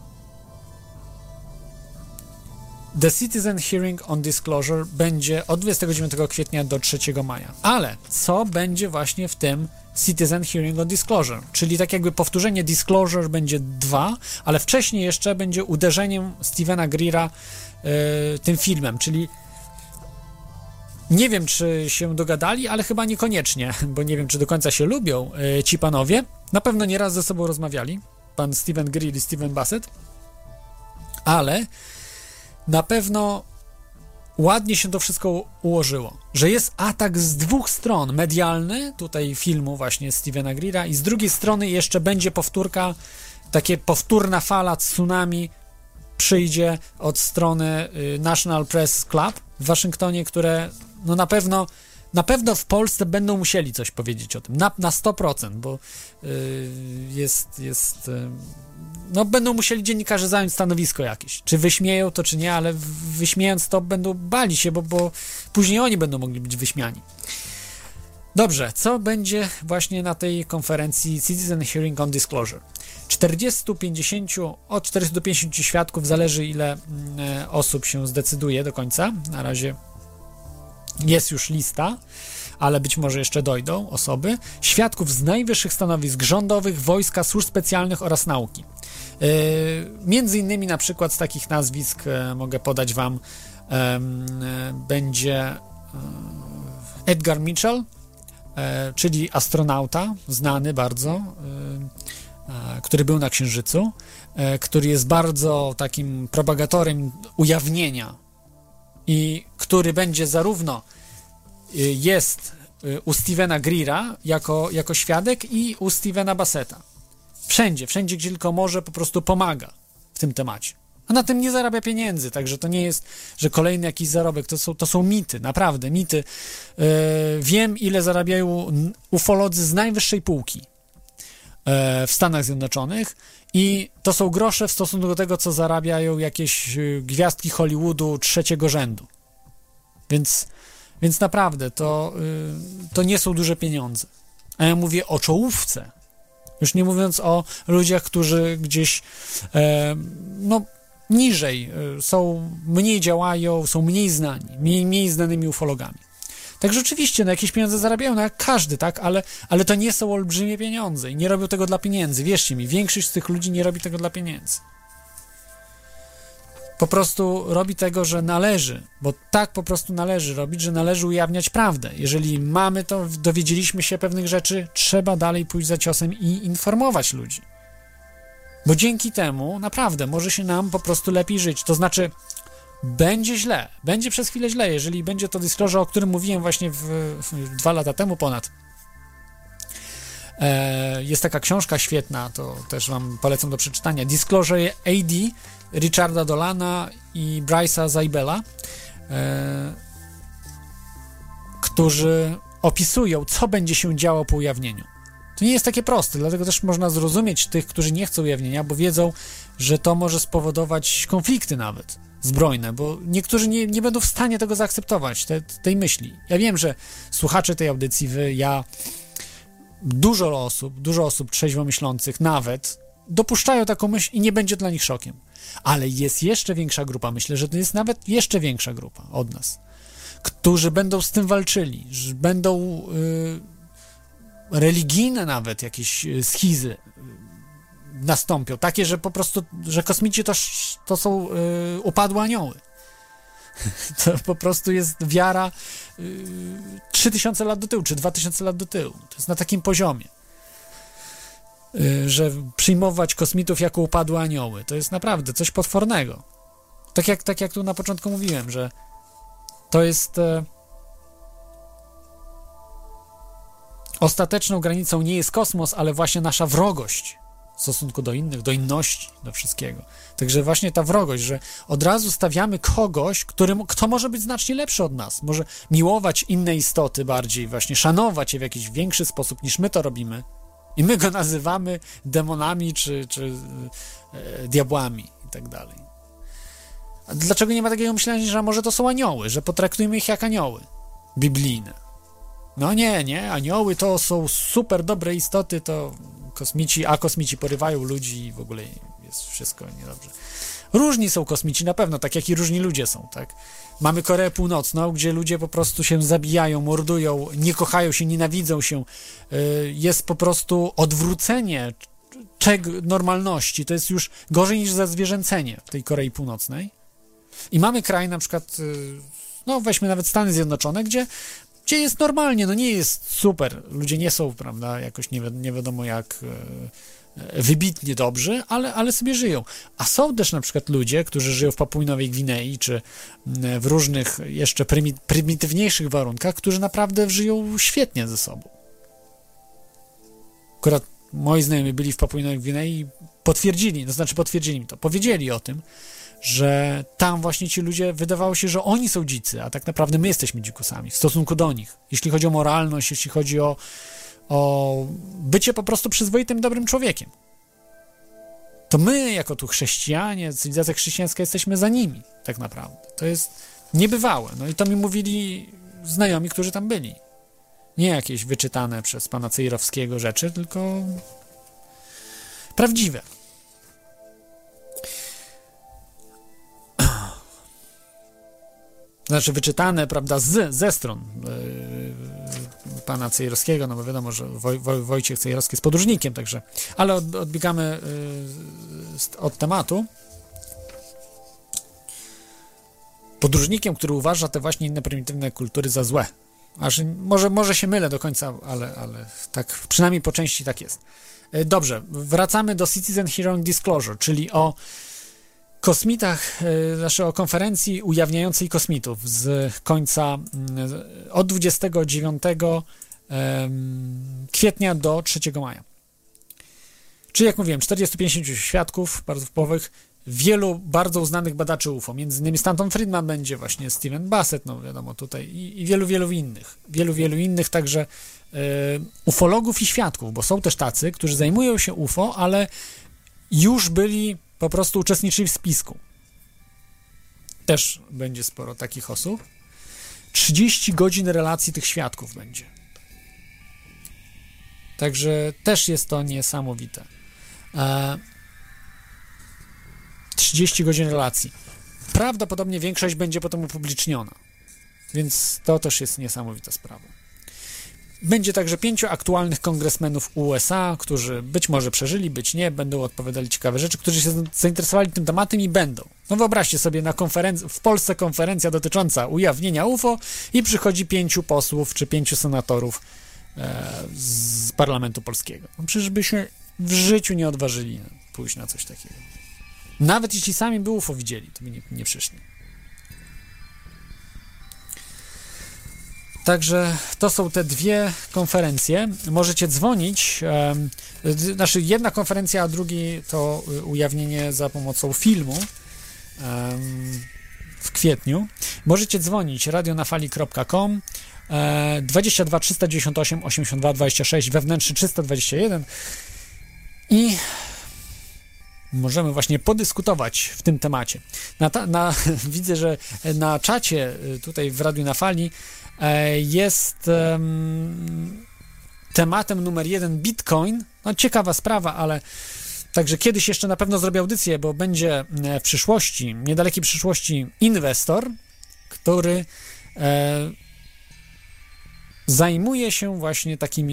The Citizen Hearing on Disclosure będzie od dwudziestego dziewiątego kwietnia do trzeciego maja. Ale co będzie właśnie w tym Citizen Hearing on Disclosure? Czyli tak jakby powtórzenie Disclosure będzie dwa, ale wcześniej jeszcze będzie uderzeniem Stevena Greera yy, tym filmem, czyli nie wiem, czy się dogadali, ale chyba niekoniecznie, bo nie wiem, czy do końca się lubią yy, ci panowie. Na pewno nieraz ze sobą rozmawiali, pan Steven Greer i Steven Bassett, ale na pewno ładnie się to wszystko ułożyło, że jest atak z dwóch stron, medialny, tutaj filmu właśnie Stevena Greera, i z drugiej strony jeszcze będzie powtórka, takie powtórna fala tsunami przyjdzie od strony National Press Club w Waszyngtonie, które no na pewno na pewno w Polsce będą musieli coś powiedzieć o tym, na, na sto procent, bo yy, jest, jest yy, no będą musieli dziennikarze zająć stanowisko jakieś, czy wyśmieją to, czy nie, ale wyśmiejąc to będą bali się, bo, bo później oni będą mogli być wyśmiani. Dobrze, co będzie właśnie na tej konferencji Citizen Hearing on Disclosure? czterdzieści do pięćdziesięciu, od czterdziestu do pięćdziesięciu świadków, zależy ile y, osób się zdecyduje do końca, na razie jest już lista, ale być może jeszcze dojdą osoby, świadków z najwyższych stanowisk rządowych, wojska, służb specjalnych oraz nauki. Yy, między innymi na przykład z takich nazwisk e, mogę podać wam e, będzie e, Edgar Mitchell, e, czyli astronauta, znany bardzo, e, e, który był na Księżycu, e, który jest bardzo takim propagatorem ujawnienia i który będzie zarówno jest u Stevena Greera jako, jako świadek i u Stevena Bassetta. Wszędzie, wszędzie, gdzie tylko może, po prostu pomaga w tym temacie. A na tym nie zarabia pieniędzy, także to nie jest, że kolejny jakiś zarobek, to są, to są mity, naprawdę, mity. Yy, wiem, ile zarabiają ufolodzy z najwyższej półki yy, w Stanach Zjednoczonych i to są grosze w stosunku do tego, co zarabiają jakieś yy, gwiazdki Hollywoodu trzeciego rzędu. Więc Więc naprawdę, to, yy, to nie są duże pieniądze. A ja mówię o czołówce. Już nie mówiąc o ludziach, którzy gdzieś e, no, niżej e, są, mniej działają, są mniej znani, mniej, mniej znanymi ufologami. Także oczywiście, no jakieś pieniądze zarabiają, no jak każdy, tak, ale, ale to nie są olbrzymie pieniądze i nie robią tego dla pieniędzy. Wierzcie mi, większość z tych ludzi nie robi tego dla pieniędzy. Po prostu robi tego, że należy, bo tak po prostu należy robić, że należy ujawniać prawdę. Jeżeli mamy to, dowiedzieliśmy się pewnych rzeczy, trzeba dalej pójść za ciosem i informować ludzi. Bo dzięki temu naprawdę może się nam po prostu lepiej żyć. To znaczy, będzie źle, będzie przez chwilę źle, jeżeli będzie to disclosure, o którym mówiłem właśnie w, w dwa lata temu ponad. E, jest taka książka świetna, to też wam polecam do przeczytania. Disclosure A D Richarda Dolana i Bryce'a Zaibela, e, którzy opisują, co będzie się działo po ujawnieniu. To nie jest takie proste, dlatego też można zrozumieć tych, którzy nie chcą ujawnienia, bo wiedzą, że to może spowodować konflikty nawet zbrojne, bo niektórzy nie, nie będą w stanie tego zaakceptować, te, tej myśli. Ja wiem, że słuchacze tej audycji, wy, ja, dużo osób, dużo osób trzeźwo myślących nawet dopuszczają taką myśl i nie będzie dla nich szokiem. Ale jest jeszcze większa grupa, myślę, że to jest nawet jeszcze większa grupa od nas, którzy będą z tym walczyli, że będą y, religijne nawet jakieś schizy y, nastąpią, takie, że po prostu, że kosmici to, to są y, upadłe anioły. To po prostu jest wiara yy, trzy tysiące lat do tyłu, czy dwa tysiące lat do tyłu. To jest na takim poziomie, yy, że przyjmować kosmitów jako upadłe anioły. To jest naprawdę coś potwornego. Tak jak, tak jak tu na początku mówiłem, że to jest... Yy, ostateczną granicą nie jest kosmos, ale właśnie nasza wrogość w stosunku do innych, do inności, do wszystkiego. Także właśnie ta wrogość, że od razu stawiamy kogoś, którym, kto może być znacznie lepszy od nas, może miłować inne istoty bardziej, właśnie szanować je w jakiś większy sposób niż my to robimy i my go nazywamy demonami czy, czy e, diabłami i tak dalej. A dlaczego nie ma takiego myślenia, że może to są anioły, że potraktujmy ich jak anioły biblijne? No nie, nie, anioły to są super dobre istoty, to kosmici, a kosmici porywają ludzi i w ogóle jest wszystko niedobrze. Różni są kosmici na pewno, tak jak i różni ludzie są, tak? Mamy Koreę Północną, gdzie ludzie po prostu się zabijają, mordują, nie kochają się, nienawidzą się. Jest po prostu odwrócenie czeg normalności, to jest już gorzej niż zazwierzęcenie w tej Korei Północnej. I mamy kraj na przykład, no weźmy nawet Stany Zjednoczone, gdzie Gdzie jest normalnie, no nie jest super, ludzie nie są, prawda, jakoś nie, wi- nie wiadomo jak e, wybitnie dobrzy, ale, ale sobie żyją. A są też na przykład ludzie, którzy żyją w Papui Nowej Gwinei, czy w różnych jeszcze prymi- prymitywniejszych warunkach, którzy naprawdę żyją świetnie ze sobą. Akurat moi znajomi byli w Papui Nowej Gwinei i potwierdzili, to znaczy potwierdzili mi to, powiedzieli o tym, że tam właśnie ci ludzie, wydawało się, że oni są dzicy, a tak naprawdę my jesteśmy dzikusami w stosunku do nich. Jeśli chodzi o moralność, jeśli chodzi o, o bycie po prostu przyzwoitym, dobrym człowiekiem. To my, jako tu chrześcijanie, cywilizacja chrześcijańska, jesteśmy za nimi, tak naprawdę. To jest niebywałe. No i to mi mówili znajomi, którzy tam byli. Nie jakieś wyczytane przez pana Cejrowskiego rzeczy, tylko prawdziwe. Znaczy wyczytane, prawda, z, ze stron yy, pana Cejrowskiego, no bo wiadomo, że Woj, Woj, Wojciech Cejrowski jest podróżnikiem, także, ale od, odbiegamy yy, od tematu. Podróżnikiem, który uważa te właśnie inne prymitywne kultury za złe. Aż może, może się mylę do końca, ale, ale tak, przynajmniej po części tak jest. Yy, dobrze, wracamy do Citizen Hearing Disclosure, czyli o kosmitach, znaczy o konferencji ujawniającej kosmitów z końca, od dwudziestego dziewiątego kwietnia do trzeciego maja. Czyli jak mówiłem, czterdziestu pięćdziesięciu świadków bardzo wpływowych, wielu bardzo uznanych badaczy U F O, między innymi Stanton Friedman będzie, właśnie Steven Bassett, no wiadomo tutaj, i, i wielu, wielu innych. Wielu, wielu innych, także y, ufologów i świadków, bo są też tacy, którzy zajmują się U F O, ale już byli po prostu uczestniczyli w spisku. Też będzie sporo takich osób. trzydzieści godzin relacji tych świadków będzie. Także też jest to niesamowite. E, trzydzieści godzin relacji. Prawdopodobnie większość będzie potem upubliczniona. Więc to też jest niesamowita sprawa. Będzie także pięciu aktualnych kongresmenów U S A, którzy być może przeżyli, być nie, będą odpowiadali ciekawe rzeczy, którzy się zainteresowali tym tematem i będą. No wyobraźcie sobie, na konferenc- w Polsce konferencja dotycząca ujawnienia U F O i przychodzi pięciu posłów czy pięciu senatorów e, z parlamentu polskiego. No przecież by się w życiu nie odważyli pójść na coś takiego. Nawet jeśli sami by U F O widzieli, to by nie, nie przyszli. Także to są te dwie konferencje. Możecie dzwonić. Um, znaczy jedna konferencja, a drugi to ujawnienie za pomocą filmu um, w kwietniu. Możecie dzwonić radionafali kropka com e, dwadzieścia dwa trzysta dziewięćdziesiąt osiem osiemdziesiąt dwa dwadzieścia sześć wewnętrzny trzysta dwadzieścia jeden i możemy właśnie podyskutować w tym temacie. Na ta, na, widzę, że na czacie tutaj w Radiu na Fali jest um, tematem numer jeden Bitcoin. No ciekawa sprawa, ale także kiedyś jeszcze na pewno zrobię audycję, bo będzie w przyszłości, niedalekiej przyszłości inwestor, który e, zajmuje się właśnie takimi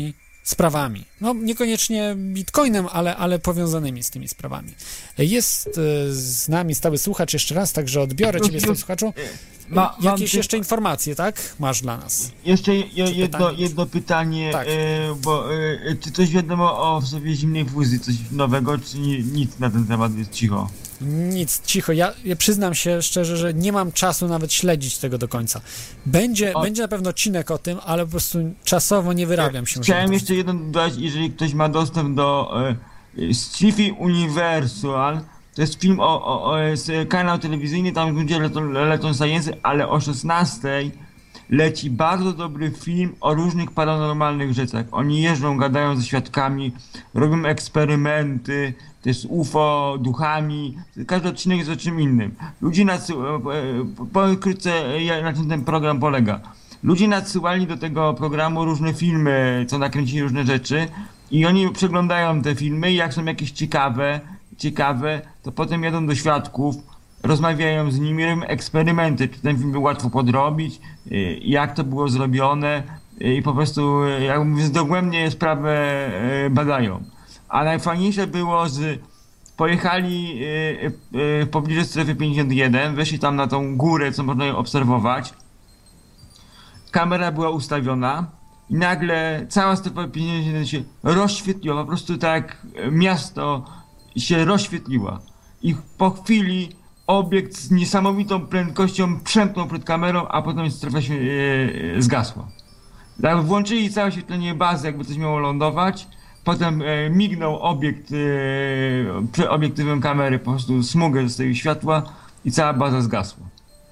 sprawami. No niekoniecznie bitcoinem, ale, ale powiązanymi z tymi sprawami. Jest e, z nami stały słuchacz jeszcze raz, także odbiorę ciebie z tym słuchaczu. Ma, Jakieś mam jeszcze informacje, tak? Masz dla nas. Jeszcze je, jedno, pytanie? jedno pytanie, Tak. e, bo e, czy coś wiadomo o sobie zimnej fuzji, coś nowego, czy ni, nic na ten temat jest cicho? Nic, cicho. Ja, ja przyznam się szczerze, że nie mam czasu nawet śledzić tego do końca. Będzie, O- będzie na pewno odcinek o tym, ale po prostu czasowo nie wyrabiam się. Chciałem żeby- jeszcze jedno dodać, jeżeli ktoś ma dostęp do e, Sci-Fi Universal, to jest film o, o, o jest kanał telewizyjny, tam będzie lecą, lecą science, ale o szesnastej leci bardzo dobry film o różnych paranormalnych rzeczach. Oni jeżdżą, gadają ze świadkami, robią eksperymenty, też z U F O, duchami. Każdy odcinek jest o czym innym. Ludzie nadsyłają, powiem krótce, jak- na czym ten program polega. Ludzie nadsyłali do tego programu różne filmy, co nakręcili różne rzeczy i oni przeglądają te filmy i jak są jakieś ciekawe, ciekawe, to potem jadą do świadków, rozmawiają z nimi, robią eksperymenty, czy ten film był łatwo podrobić, y, jak to było zrobione y, i po prostu, y, jak mówię, dogłębnie sprawę y, badają. A najfajniejsze było z... Pojechali y, y, y, w pobliżu strefy pięćdziesiąt jeden, weszli tam na tą górę, co można ją obserwować. Kamera była ustawiona i nagle cała strefa pięćdziesiąt jeden się rozświetliła, po prostu tak e, miasto się rozświetliła. I po chwili obiekt z niesamowitą prędkością przemknął przed kamerą, a potem strefa się e, e, zgasła. Tak, włączyli całe oświetlenie bazy, jakby coś miało lądować. Potem e, mignął obiekt e, przy obiektywem kamery, po prostu smugę z tego światła i cała baza zgasła.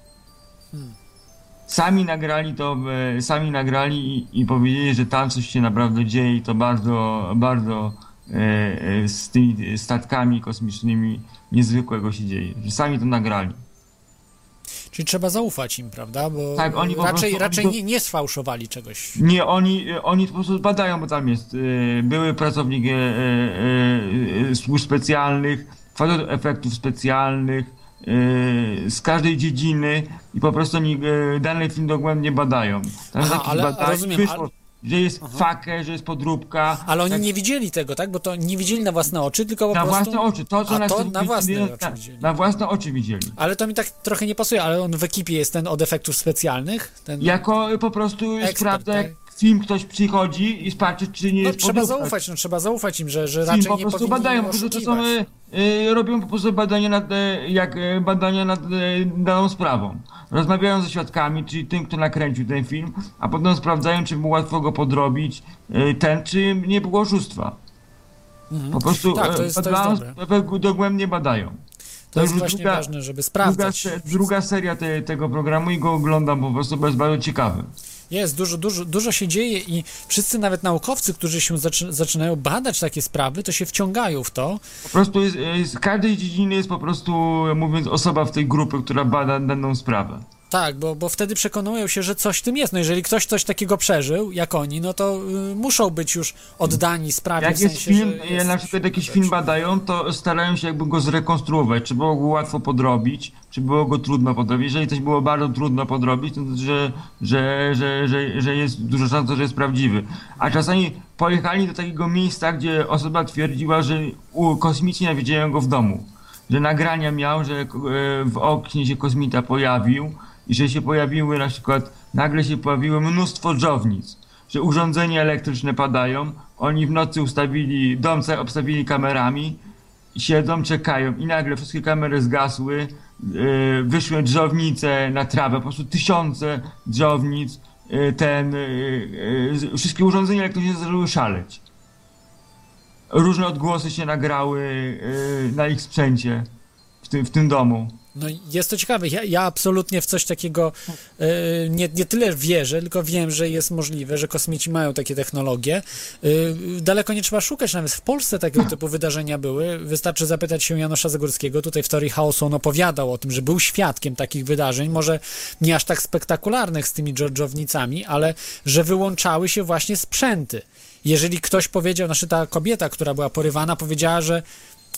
Sami nagrali to, e, sami nagrali i, i powiedzieli, że tam coś się naprawdę dzieje i to bardzo, bardzo e, e, z tymi statkami kosmicznymi niezwykłego się dzieje. Że sami to nagrali. Czyli trzeba zaufać im, prawda? Bo Tak, oni po raczej, prostu- raczej oni to- nie, nie sfałszowali czegoś. Nie, oni, e, oni po prostu badają, bo tam jest e, były pracownik e, e, e, służb specjalnych, facet efektów specjalnych, e, z każdej dziedziny i po prostu oni e, dany film dogłębnie badają. Tam Aha, jakieś ale badania, rozumiem, wyszło, ale- że jest fakę, że jest podróbka. Ale oni tak, nie widzieli tego, tak? Bo to nie widzieli na własne oczy, tylko po na prostu... własne oczy. To, co A na, to scenie na własne widzieli, oczy na, widzieli. na własne oczy widzieli. Ale to mi tak trochę nie pasuje, ale on w ekipie jest ten od efektów specjalnych? Ten... Jako po prostu Ekspert, sprawdza, tak? jak film ktoś przychodzi i patrzy, czy nie No jest trzeba podróbka. zaufać, no trzeba zaufać im, że, że Film raczej po nie prostu powinni badają, po prostu to są, oszukiwać. e, e, robią po prostu badania nad, e, jak e, badania nad e, daną sprawą. Rozmawiają ze świadkami, czyli tym, kto nakręcił ten film, a potem sprawdzają, czy było łatwo go podrobić, e, ten, czy nie było oszustwa. Po prostu Tak, to e, jest- to jest badają, dobre. sprawę dogłębnie badają. To jest już właśnie druga- ważne, żeby Druga, sprawdzać. se, druga seria te, tego programu i go oglądam po prostu, bo jest bardzo ciekawy. Jest, dużo, dużo, dużo się dzieje i wszyscy nawet naukowcy, którzy się zaczy, zaczynają badać takie sprawy, to się wciągają w to. Po prostu jest, jest, z każdej dziedziny jest po prostu, mówiąc, osoba w tej grupie, która bada daną sprawę. Tak, bo, bo wtedy przekonują się, że coś w tym jest. No jeżeli ktoś coś takiego przeżył, jak oni, no to y, muszą być już oddani sprawie. Jak w jest sensie, film, że jak na coś przykład jakiś widać. film badają, to starają się jakby go zrekonstruować, czy było go łatwo podrobić, czy było go trudno podrobić. Jeżeli coś było bardzo trudno podrobić, to znaczy, że, że, że, że, że jest dużo szans, że jest prawdziwy. A czasami pojechali do takiego miejsca, gdzie osoba twierdziła, że u kosmici nawiedziają go w domu. Że nagrania miał, że e, w oknie się kosmita pojawił i że się pojawiły na przykład, nagle się pojawiło mnóstwo dżownic, że urządzenia elektryczne padają, oni w nocy ustawili, dom cały obstawili kamerami, siedzą, czekają i nagle wszystkie kamery zgasły, yy, wyszły dżownice na trawę, po prostu tysiące dżownic, yy, ten, yy, yy, wszystkie urządzenia elektryczne zaczęły szaleć. Różne odgłosy się nagrały yy, na ich sprzęcie w tym, w tym domu. No jest to ciekawe. Ja, ja absolutnie w coś takiego e, nie, nie tyle wierzę, tylko wiem, że jest możliwe, że kosmici mają takie technologie. E, daleko nie trzeba szukać, nawet w Polsce takiego typu wydarzenia były. Wystarczy zapytać się Janusza Zagórskiego. Tutaj w Teorii Chaosu on opowiadał o tym, że był świadkiem takich wydarzeń, może nie aż tak spektakularnych z tymi dżownicami, ale że wyłączały się właśnie sprzęty. Jeżeli ktoś powiedział, znaczy ta kobieta, która była porywana, powiedziała, że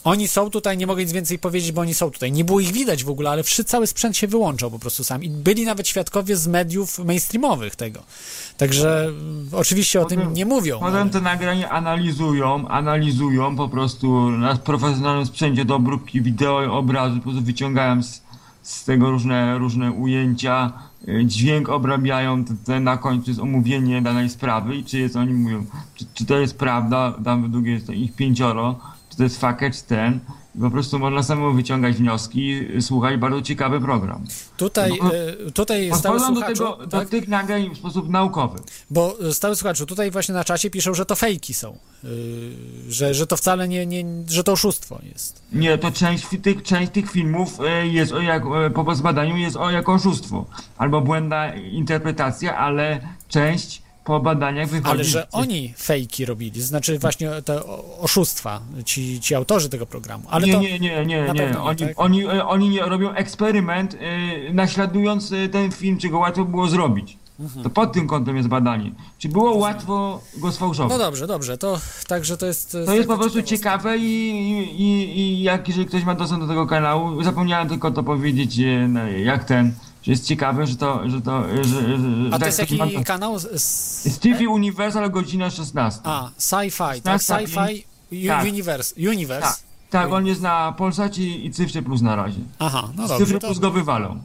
Oni są tutaj, nie mogę nic więcej powiedzieć, bo oni są tutaj. Nie było ich widać w ogóle, ale wszyscy, cały sprzęt się wyłączał po prostu sam. I byli nawet świadkowie z mediów mainstreamowych tego. Także mm, oczywiście o tym nie mówią. Potem ale... te nagrania analizują, analizują po prostu na profesjonalnym sprzęcie do obróbki wideo i obrazu, po prostu wyciągają z, z tego różne, różne ujęcia, y, dźwięk obrabiają, te, te na końcu jest omówienie danej sprawy i czy jest, oni mówią, czy, czy to jest prawda, tam według jest ich pięcioro, czy to jest faket, czy ten. I po prostu można samemu wyciągać wnioski, słuchać, bardzo ciekawy program. Tutaj, No, y, tutaj stały Podchodzą do, słuchaczu, tego, tak? do tych nagrań w sposób naukowy. Bo stały słuchaczu, tutaj właśnie na czacie piszą, że to fejki są. Yy, że, że to wcale nie, nie, że to oszustwo jest. Nie, to część tych, część tych filmów e, jest o jak, e, po zbadaniu jest o jako oszustwo. Albo błędna interpretacja, ale część po badaniach wychodzi... Ale że oni fejki robili, znaczy właśnie te o- oszustwa, ci, ci autorzy tego programu. Ale nie, to nie, nie, nie, na nie. pewno nie, Oni, tak? oni, e, oni nie robią eksperyment e, naśladując e, ten film, czy go łatwo było zrobić. To pod tym kątem jest badanie. Czy było łatwo go sfałszować? No dobrze, dobrze, to także to jest... To jest po prostu ciekawe i, i, i, i jak jeżeli ktoś ma dostęp do tego kanału, zapomniałem tylko to powiedzieć, e, no, jak ten, że jest ciekawe, że to, że to, że, że, że A to tak jest taki jaki ma- kanał? Z- z- T V Universal, godzina szesnasta. A, sci-fi, tak? szesnasta, Sci-fi u- tak. Universe. Universe. Tak, tak, on jest na Polsacie i Cyfrze Plus na razie. Aha, no Cyfry dobrze. Plus go wywalą.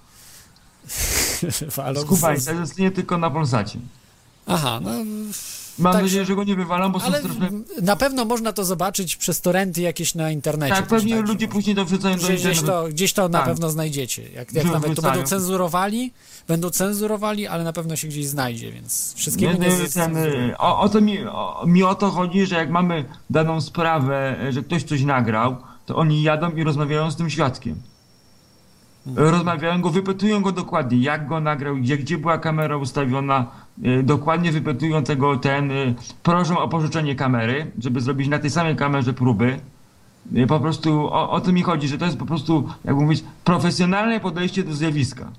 Ale- Skupaj, to jest nie tylko na Polsacie. Aha, no... Mam Także- nadzieję, że go nie wywalą, bo są Ale straszne... na pewno można to zobaczyć przez torrenty jakieś na internecie. Tak, też pewnie tak, ludzie że- później to wrzucają do że gdzieś internetu. to, gdzieś to na Tak. pewno znajdziecie. Jak, jak Że nawet to wrzucają. będą cenzurowali, będą cenzurowali, ale na pewno się gdzieś znajdzie, więc wszystkiego Nie, nie, nie, jest ten, y, o, o to mi, o, mi o to chodzi, że jak mamy daną sprawę, y, że ktoś coś nagrał, to oni jadą i rozmawiają z tym świadkiem. Hmm. Rozmawiają go, wypytują go dokładnie, jak go nagrał, gdzie, gdzie była kamera ustawiona, y, dokładnie wypytują tego ten, y, proszą o pożyczenie kamery, żeby zrobić na tej samej kamerze próby. Y, po prostu o, o to mi chodzi, że to jest po prostu, jakby mówić, profesjonalne podejście do zjawiska.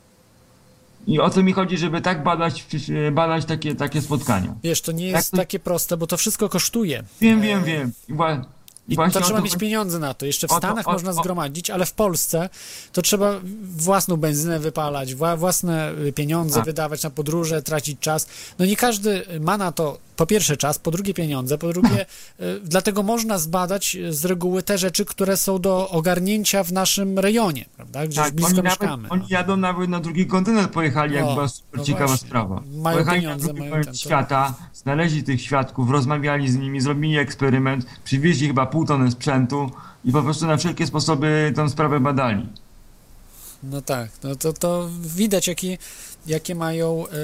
I o co mi chodzi, żeby tak badać, y, badać takie, takie spotkania. Wiesz, to nie Jak jest to- takie proste, bo to wszystko kosztuje. Wiem, wiem, wiem. I wła- I właśnie to o trzeba to mieć chodzi. pieniądze na to. Jeszcze w o to- Stanach o- można o- zgromadzić, ale w Polsce to trzeba własną benzynę wypalać, wła- własne y, pieniądze Tak. wydawać na podróże, tracić czas. No nie każdy ma na to po pierwsze czas, po drugie pieniądze, po drugie y, dlatego można zbadać y, z reguły te rzeczy, które są do ogarnięcia w naszym rejonie, prawda? Gdzieś Tak, blisko oni, mieszkamy. nawet, oni jadą nawet na drugi kontynent pojechali, jak O, była super no ciekawa właśnie. sprawa. Mają pojechali pieniądze, na drugi mają koniec ten, to- świata, znaleźli tych świadków, rozmawiali z nimi, zrobili eksperyment, przywieźli chyba pół tony sprzętu i po prostu na wszelkie sposoby tę sprawę badali. No tak, no to, to widać, jakie, jakie mają e,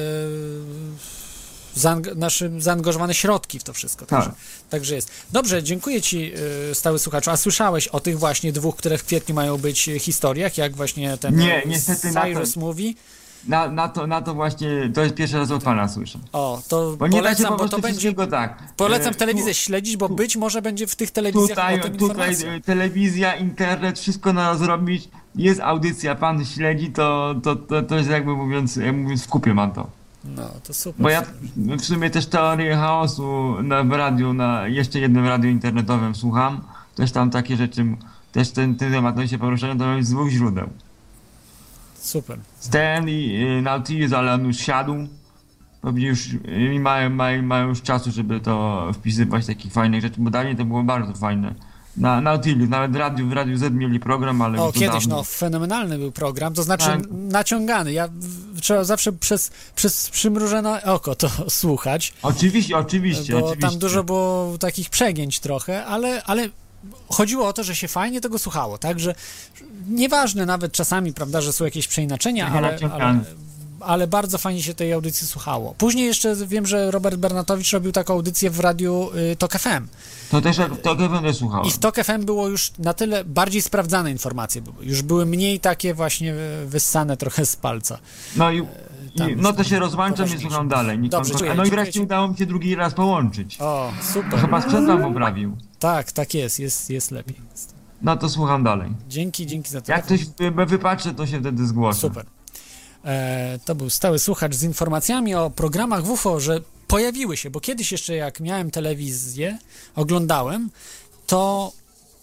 zaang- naszym zaangażowane środki w to wszystko. Także, Tak. także jest. Dobrze, dziękuję Ci, e, stały słuchaczu. A słyszałeś o tych właśnie dwóch, które w kwietniu mają być historiach, jak właśnie ten Nie, e, niestety na to- Cyrus mówi? Na, na, to, na to właśnie, to jest pierwszy raz od pana słyszę. O, to Bo nie da się polecam, po bo prostu to będzie... wszystkiego tak. Polecam E, telewizję tu- śledzić, bo być może będzie w tych telewizjach Tutaj, o tym tutaj informacja. e, telewizja, internet, wszystko na zrobić. Jest audycja, pan śledzi, to, to, to, to jest jakby mówiąc, jak mówiąc w kupie mam to. No, to super. Bo ja w sumie też teorię chaosu na, w radiu, na jeszcze jednym radiu internetowym słucham. Też tam takie rzeczy, też ten, ten temat no, się poruszają, to jest z dwóch źródeł. Super. Stan i y, Nautilus, ale on już siadł. Pewnie już y, mają, mają, mają już czasu, żeby to wpisywać takich fajnych rzeczy, bo dawniej to było bardzo fajne. Na Nautilus, nawet w radiu, w Radiu Z mieli program, ale O, już to kiedyś, dawno. no, fenomenalny był program, to znaczy Tak. naciągany. Ja w- trzeba zawsze przez, przez przymrużone oko to słuchać, Oczywiście, oczywiście, bo oczywiście. tam dużo było takich przegięć trochę, ale, ale chodziło o to, że się fajnie tego słuchało, tak, że nieważne nawet czasami, prawda, że są jakieś przeinaczenia, Trochę ale, naciągany. ale, ale bardzo fajnie się tej audycji słuchało. Później jeszcze wiem, że Robert Bernatowicz robił taką audycję w radiu y, Tok F M. To też jak to będę słuchał. I w Tok F M było już na tyle bardziej sprawdzane informacje były. Już były mniej takie właśnie wyssane trochę z palca. No i, tam i no to już się rozłączam i poważniejsze. słucham dalej. Nie Dobrze, kończę. dziękuję, No i dziękuję wreszcie ci. udało mi się drugi raz połączyć. O, To super. chyba sprzęt wam poprawił. Tak, tak jest, jest, jest lepiej. No to słucham dalej. Dzięki, dzięki za to. Jak coś wy- wypatrzę, to się wtedy zgłoszę. Super. E, to był stały słuchacz z informacjami o programach W U F O, że pojawiły się, bo kiedyś jeszcze jak miałem telewizję, oglądałem, to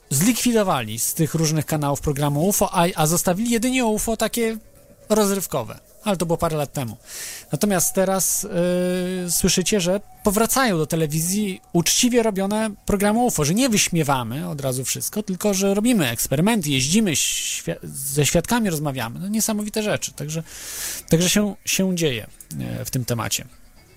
zlikwidowali z tych różnych kanałów programu U F O, a, a zostawili jedynie U F O takie rozrywkowe. Ale to było parę lat temu. Natomiast teraz yy, słyszycie, że powracają do telewizji uczciwie robione programy U F O, że nie wyśmiewamy od razu wszystko, tylko że robimy eksperymenty, jeździmy świ- ze świadkami, rozmawiamy. No niesamowite rzeczy. Także, także się, się dzieje yy, w tym temacie.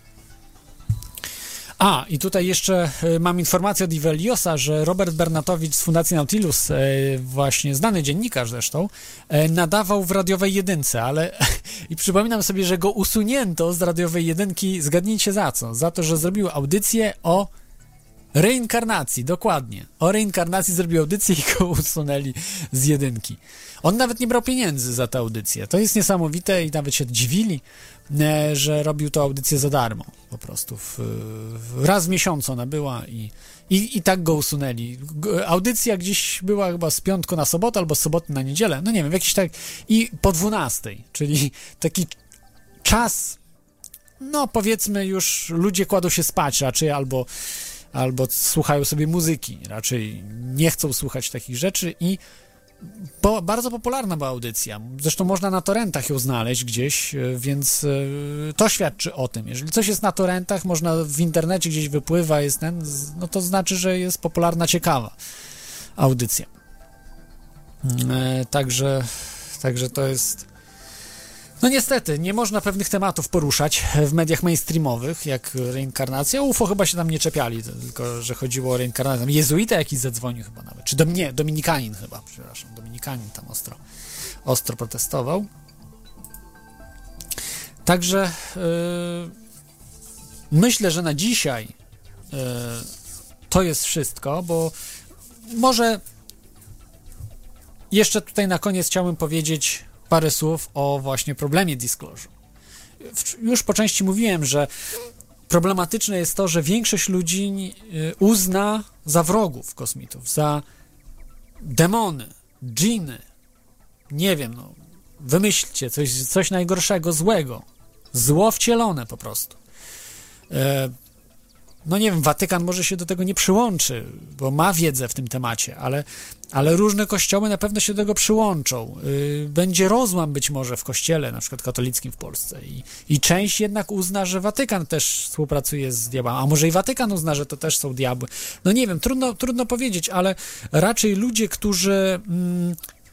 A, i tutaj jeszcze y, mam informację od Iweliosa, że Robert Bernatowicz z Fundacji Nautilus, y, właśnie znany dziennikarz zresztą, y, nadawał w radiowej jedynce, ale i przypominam sobie, że go usunięto z radiowej jedynki, zgadnijcie za co? Za to, że zrobił audycję o reinkarnacji, dokładnie. O reinkarnacji zrobił audycję i go usunęli z jedynki. On nawet nie brał pieniędzy za tę audycję. To jest niesamowite i nawet się dziwili, że robił tę audycję za darmo. Po prostu w, w raz w miesiącu ona była i, i, i tak go usunęli. Audycja gdzieś była chyba z piątku na sobotę albo z soboty na niedzielę. No nie wiem, jakiś tak... I po dwunastej, czyli taki czas, no powiedzmy już ludzie kładą się spać raczej albo albo słuchają sobie muzyki, raczej nie chcą słuchać takich rzeczy i po, bardzo popularna była audycja. Zresztą można na torrentach ją znaleźć gdzieś, więc to świadczy o tym. Jeżeli coś jest na torrentach, można w internecie gdzieś wypływa, jest ten, no to znaczy, że jest popularna, ciekawa audycja. Także, także to jest... No niestety, nie można pewnych tematów poruszać w mediach mainstreamowych, jak reinkarnacja. U F O chyba się tam nie czepiali, tylko że chodziło o reinkarnację. Jezuita jakiś zadzwonił chyba nawet, czy do mnie, Dominikanin chyba, przepraszam, Dominikanin tam ostro, ostro protestował. Także yy, myślę, że na dzisiaj yy, to jest wszystko, bo może jeszcze tutaj na koniec chciałbym powiedzieć parę słów o właśnie problemie disclosure. Już po części mówiłem, że problematyczne jest to, że większość ludzi uzna za wrogów kosmitów, za demony, dżiny, nie wiem, no, wymyślcie coś, coś najgorszego, złego, zło wcielone po prostu. E, no nie wiem, Watykan może się do tego nie przyłączy, bo ma wiedzę w tym temacie, ale, ale różne kościoły na pewno się do tego przyłączą. Yy, będzie rozłam być może w kościele, na przykład katolickim w Polsce i, i część jednak uzna, że Watykan też współpracuje z diabłami, a może i Watykan uzna, że to też są diabły. No nie wiem, trudno, trudno powiedzieć, ale raczej ludzie, którzy... Mm,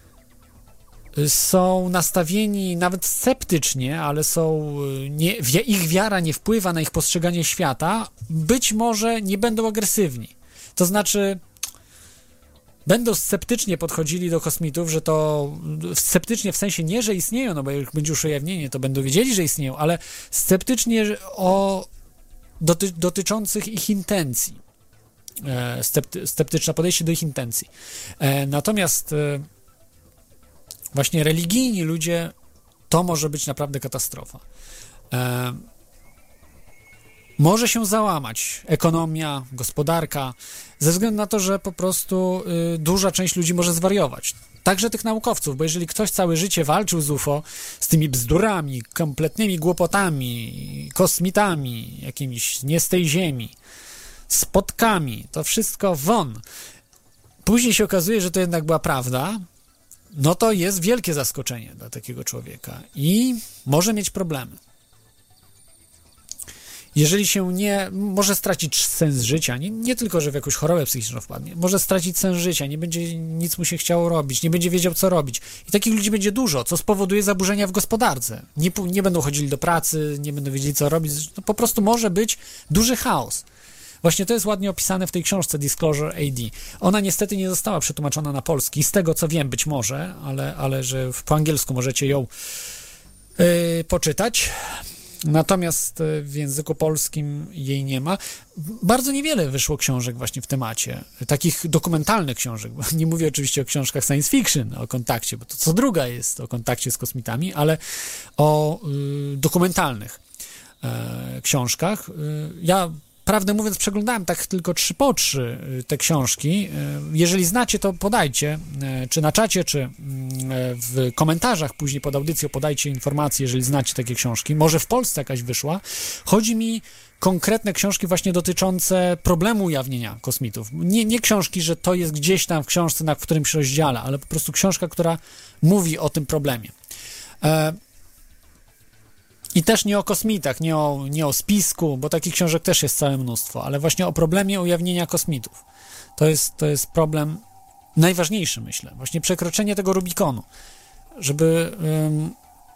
są nastawieni nawet sceptycznie, ale są nie, ich wiara nie wpływa na ich postrzeganie świata, być może nie będą agresywni. To znaczy będą sceptycznie podchodzili do kosmitów, że to sceptycznie w sensie nie, że istnieją, no bo jak będzie już ujawnienie, to będą wiedzieli, że istnieją, ale sceptycznie o doty, dotyczących ich intencji. E, scepty, sceptyczne podejście do ich intencji. E, natomiast e, właśnie religijni ludzie, to może być naprawdę katastrofa. E, może się załamać ekonomia, gospodarka, ze względu na to, że po prostu y, duża część ludzi może zwariować. Także tych naukowców, bo jeżeli ktoś całe życie walczył z U F O, z tymi bzdurami, kompletnymi głupotami, kosmitami, jakimiś nie z tej ziemi, spotkami, to wszystko won. Później się okazuje, że to jednak była prawda, no to jest wielkie zaskoczenie dla takiego człowieka i może mieć problemy. Jeżeli się nie, może stracić sens życia, nie, nie tylko, że w jakąś chorobę psychiczną wpadnie, może stracić sens życia, nie będzie nic mu się chciało robić, nie będzie wiedział, co robić. I takich ludzi będzie dużo, co spowoduje zaburzenia w gospodarce. Nie, nie będą chodzili do pracy, nie będą wiedzieli, co robić. No, po prostu może być duży chaos. Właśnie to jest ładnie opisane w tej książce Disclosure A D. Ona niestety nie została przetłumaczona na polski, z tego co wiem, być może, ale, ale że po angielsku możecie ją yy, poczytać. Natomiast w języku polskim jej nie ma. Bardzo niewiele wyszło książek właśnie w temacie, takich dokumentalnych książek. Nie mówię oczywiście o książkach science fiction, o kontakcie, bo to co druga jest o kontakcie z kosmitami, ale o y, dokumentalnych y, książkach. Y, ja prawdę mówiąc, przeglądałem tak tylko trzy po trzy te książki. Jeżeli znacie, to podajcie, czy na czacie, czy w komentarzach później pod audycją podajcie informacje, jeżeli znacie takie książki. Może w Polsce jakaś wyszła. Chodzi mi konkretne książki właśnie dotyczące problemu ujawnienia kosmitów. Nie, nie książki, że to jest gdzieś tam w książce na którymś rozdziale, ale po prostu książka, która mówi o tym problemie. E, I też nie o kosmitach, nie o, nie o spisku, bo takich książek też jest całe mnóstwo, ale właśnie o problemie ujawnienia kosmitów. To jest, to jest problem najważniejszy, myślę. Właśnie przekroczenie tego Rubikonu, żeby um,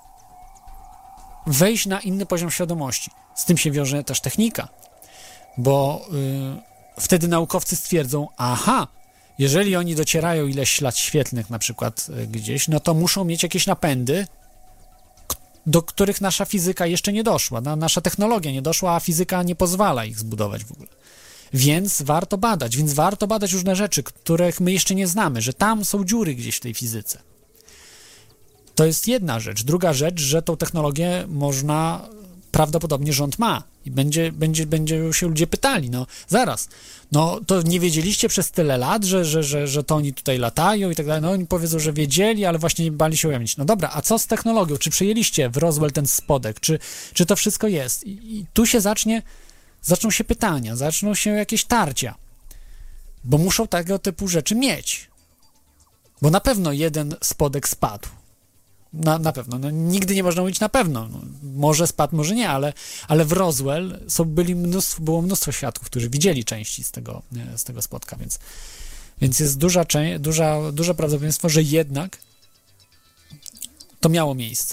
wejść na inny poziom świadomości. Z tym się wiąże też technika, bo y, wtedy naukowcy stwierdzą, aha, jeżeli oni docierają ileś lat świetlnych na przykład y, gdzieś, no to muszą mieć jakieś napędy, do których nasza fizyka jeszcze nie doszła, na, nasza technologia nie doszła, a fizyka nie pozwala ich zbudować w ogóle. Więc warto badać, więc warto badać różne rzeczy, których my jeszcze nie znamy, że tam są dziury gdzieś w tej fizyce. To jest jedna rzecz. Druga rzecz, że tą technologię można, prawdopodobnie rząd ma i będzie, będzie, będzie się ludzie pytali, no zaraz, no to nie wiedzieliście przez tyle lat, że, że, że, że to oni tutaj latają i tak dalej, no oni powiedzą, że wiedzieli, ale właśnie bali się ujawnić. No dobra, a co z technologią? Czy przyjęliście w Roswell ten spodek? Czy, czy to wszystko jest? I, i tu się zacznie, zaczną się pytania, zaczną się jakieś tarcia, bo muszą tego typu rzeczy mieć, bo na pewno jeden spodek spadł. Na, na pewno. No, nigdy nie można mówić na pewno. No, może spadł, może nie, ale, ale w Roswell są, byli mnóstwo, było mnóstwo świadków, którzy widzieli części z tego, nie, z tego spotka, więc, więc jest duża, duża, duże prawdopodobieństwo, że jednak to miało miejsce.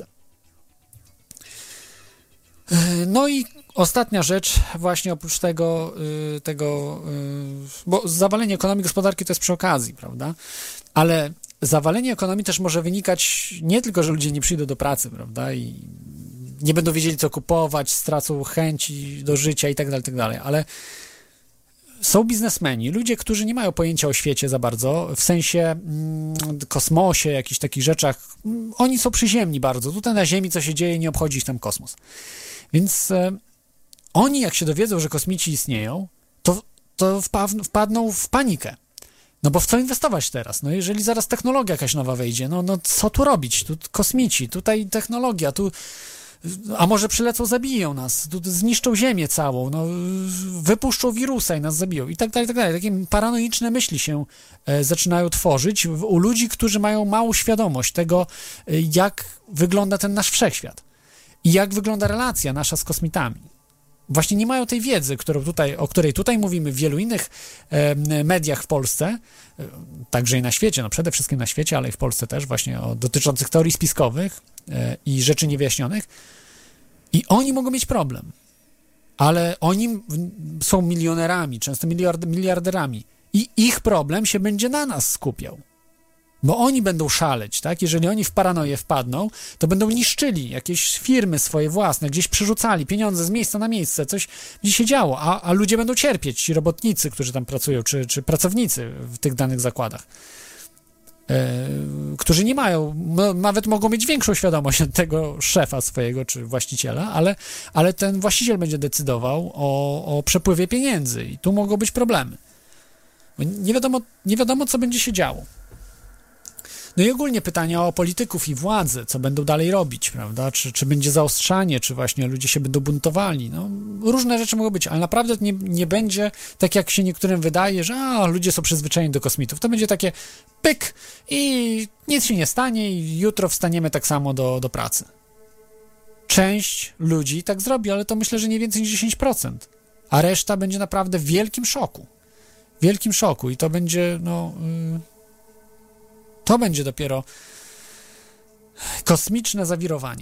No i ostatnia rzecz, właśnie oprócz tego, tego bo zawalenie ekonomii gospodarki to jest przy okazji, prawda? Ale zawalenie ekonomii też może wynikać nie tylko, że ludzie nie przyjdą do pracy, prawda, i nie będą wiedzieli, co kupować, stracą chęci do życia i tak dalej, tak dalej, ale są biznesmeni, ludzie, którzy nie mają pojęcia o świecie za bardzo, w sensie mm, kosmosie, jakichś takich rzeczach. Oni są przyziemni bardzo. Tutaj na Ziemi co się dzieje, nie obchodzi ich tam kosmos. Więc e, oni, jak się dowiedzą, że kosmici istnieją, to, to wpa- wpadną w panikę. No bo w co inwestować teraz? No jeżeli zaraz technologia jakaś nowa wejdzie, no, no co tu robić? Tu kosmici, tutaj technologia, tu... A może przylecą, zabiją nas, tu zniszczą ziemię całą, no, wypuszczą wirusa i nas zabiją i tak dalej, tak dalej. Takie paranoiczne myśli się e, zaczynają tworzyć w, u ludzi, którzy mają małą świadomość tego, e, jak wygląda ten nasz wszechświat i jak wygląda relacja nasza z kosmitami. Właśnie nie mają tej wiedzy, którą tutaj, o której tutaj mówimy w wielu innych e, mediach w Polsce, e, także i na świecie, no przede wszystkim na świecie, ale i w Polsce też, właśnie o dotyczących teorii spiskowych e, i rzeczy niewyjaśnionych. I oni mogą mieć problem, ale oni są milionerami, często miliard, miliarderami i ich problem się będzie na nas skupiał. Bo oni będą szaleć, tak? Jeżeli oni w paranoję wpadną, to będą niszczyli jakieś firmy swoje własne, gdzieś przerzucali pieniądze z miejsca na miejsce, coś gdzieś się działo, a, a ludzie będą cierpieć, ci robotnicy, którzy tam pracują, czy, czy pracownicy w tych danych zakładach, e, którzy nie mają, no, nawet mogą mieć większą świadomość od tego szefa swojego, czy właściciela, ale, ale ten właściciel będzie decydował o, o przepływie pieniędzy i tu mogą być problemy. Bo nie wiadomo, nie wiadomo, co będzie się działo. No i ogólnie pytania o polityków i władzę, co będą dalej robić, prawda? Czy, czy będzie zaostrzanie, czy właśnie ludzie się będą buntowali. No, różne rzeczy mogą być, ale naprawdę nie, nie będzie tak, jak się niektórym wydaje, że a, ludzie są przyzwyczajeni do kosmitów. To będzie takie pyk i nic się nie stanie i jutro wstaniemy tak samo do, do pracy. Część ludzi tak zrobi, ale to myślę, że nie więcej niż dziesięć procent. A reszta będzie naprawdę w wielkim szoku. W wielkim szoku i to będzie, no... Yy... To będzie dopiero kosmiczne zawirowanie.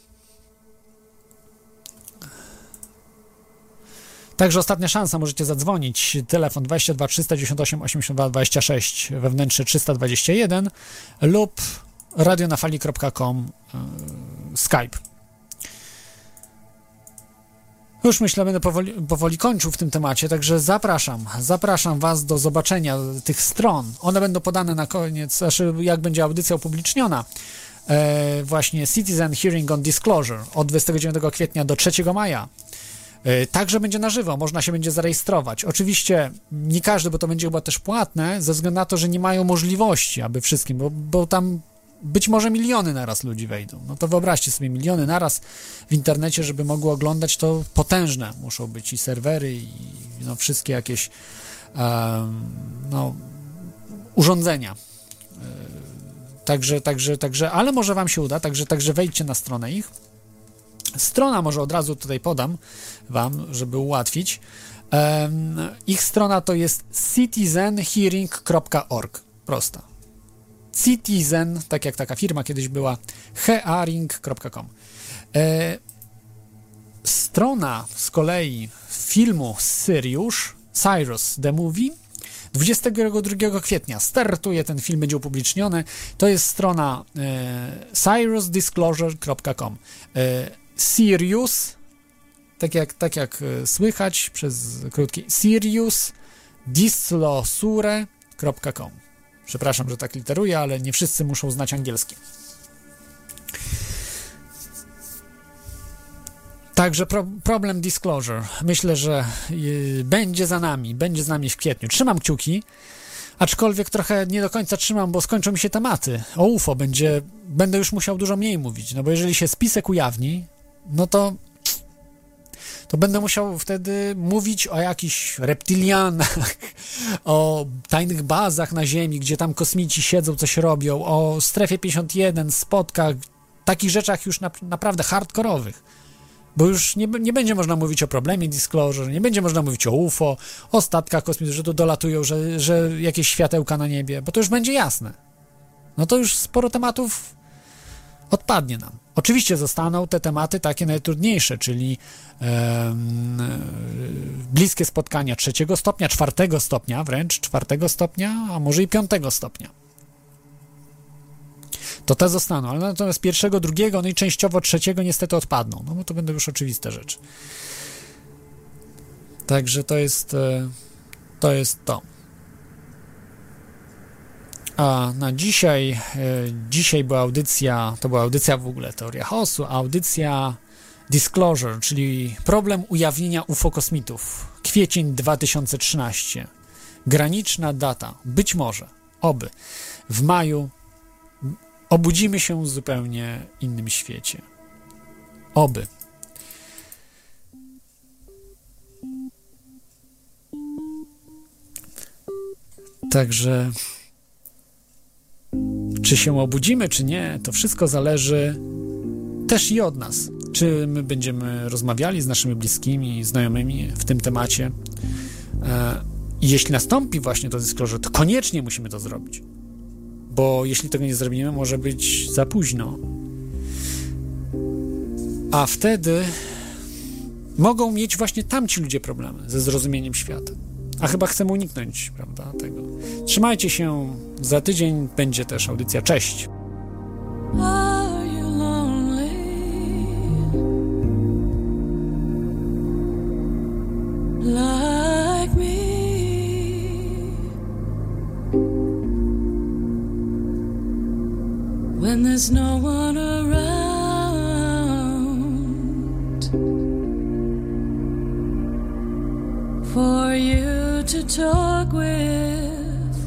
Także ostatnia szansa, możecie zadzwonić. Telefon dwadzieścia dwa trzysta dziewięćdziesiąt osiem osiemdziesiąt dwa dwadzieścia sześć, wewnętrzny trzysta dwadzieścia jeden lub radionafali kropka com yy, Skype. Już myślę, będę powoli, powoli kończył w tym temacie, także zapraszam, zapraszam was do zobaczenia tych stron. One będą podane na koniec, znaczy jak będzie audycja upubliczniona. E, właśnie Citizen Hearing on Disclosure od dwudziestego dziewiątego kwietnia do trzeciego maja. E, także będzie na żywo, można się będzie zarejestrować. Oczywiście nie każdy, bo to będzie chyba też płatne, ze względu na to, że nie mają możliwości, aby wszystkim, bo, bo tam być może miliony naraz ludzi wejdą. No to wyobraźcie sobie, miliony naraz w internecie, żeby mogły oglądać, to potężne muszą być i serwery, i no wszystkie jakieś um, no, urządzenia. Także, także, także, ale może wam się uda, także, także wejdźcie na stronę ich. Strona może od razu tutaj podam wam, żeby ułatwić. Um, ich strona to jest citizen hearing kropka org. Prosta. Citizen, tak jak taka firma kiedyś była, hearing kropka com. E, strona z kolei filmu Sirius, Cyrus the Movie, dwudziestego drugiego kwietnia startuje, ten film będzie upubliczniony. To jest strona e, cyrus disclosure kropka com. E, Sirius, tak jak, tak jak e, słychać przez krótki, Sirius disclosure kropka com. Przepraszam, że tak literuję, ale nie wszyscy muszą znać angielski. Także pro, problem disclosure. Myślę, że y, będzie za nami, będzie z nami w kwietniu. Trzymam kciuki, aczkolwiek trochę nie do końca trzymam, bo skończą mi się tematy. O U F O będzie, będę już musiał dużo mniej mówić, no bo jeżeli się spisek ujawni, no to to będę musiał wtedy mówić o jakichś reptilianach, o tajnych bazach na Ziemi, gdzie tam kosmici siedzą, coś robią, o strefie pięćdziesiąt jeden, spotkach, takich rzeczach już na, naprawdę hardkorowych. Bo już nie, nie będzie można mówić o problemie disclosure, nie będzie można mówić o U F O, o statkach kosmicznych, że tu dolatują, że, że jakieś światełka na niebie, bo to już będzie jasne. No to już sporo tematów odpadnie nam. Oczywiście zostaną te tematy takie najtrudniejsze, czyli e, bliskie spotkania trzeciego stopnia, czwartego stopnia, wręcz czwartego stopnia, a może i piątego stopnia. To te zostaną, ale natomiast pierwszego, drugiego, no i częściowo trzeciego niestety odpadną, no bo to będą już oczywiste rzeczy. Także to jest to jest to. A na dzisiaj, e, dzisiaj była audycja, to była audycja w ogóle Teoria Chaosu, audycja Disclosure, czyli problem ujawnienia U F O kosmitów. Kwiecień dwa tysiące trzynasty. Graniczna data. Być może, oby, w maju obudzimy się w zupełnie innym świecie. Oby. Także czy się obudzimy, czy nie, to wszystko zależy też i od nas. Czy my będziemy rozmawiali z naszymi bliskimi, znajomymi w tym temacie. I jeśli nastąpi właśnie to disclosure, to koniecznie musimy to zrobić. Bo jeśli tego nie zrobimy, może być za późno. A wtedy mogą mieć właśnie tamci ludzie problemy ze zrozumieniem świata. A chyba chcemy uniknąć, prawda, tego. Trzymajcie się, za tydzień będzie też audycja. Cześć! Are you lonely? Like me? When there's no one around for you to talk with,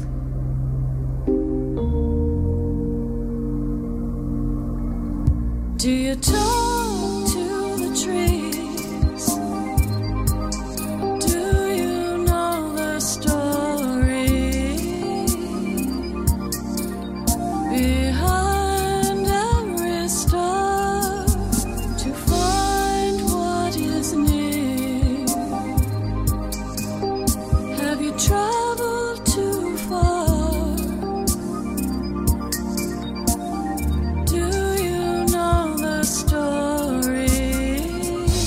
do you talk to the trees? Do you know the story behind every star to find what is near? Have you traveled too far? Do you know the story?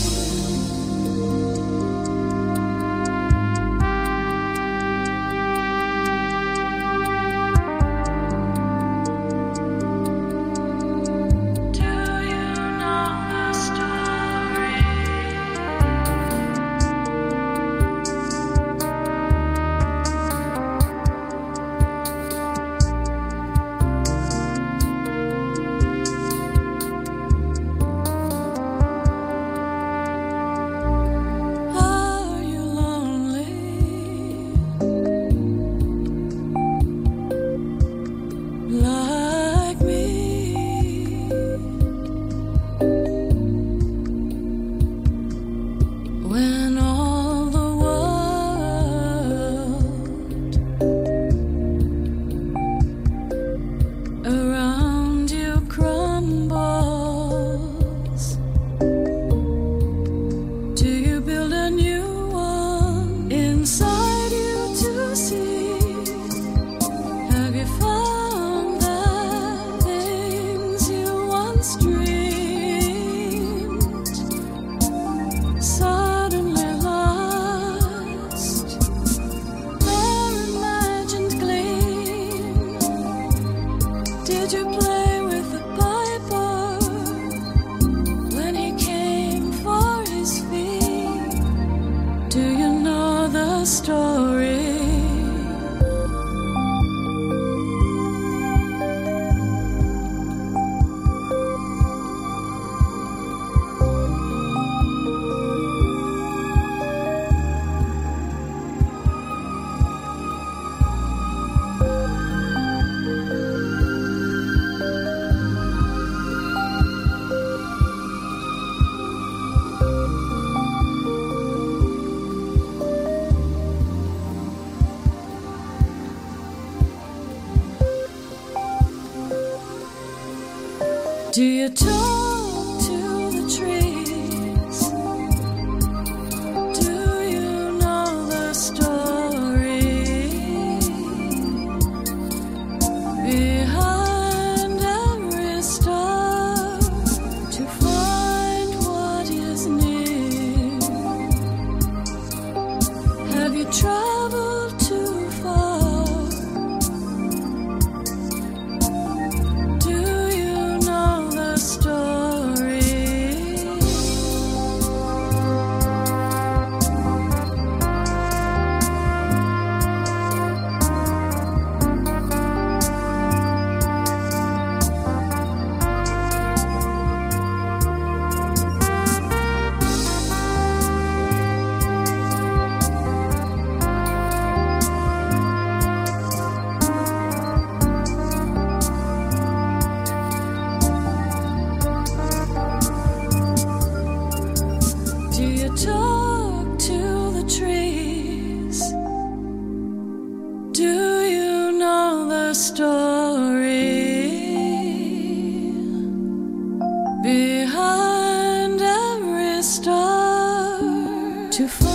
Do you talk to the trees? Do you know the story behind every star to find what is near? Have you traveled too far? Do you know the story? Do you talk to the trees? Do you know the story behind every star to find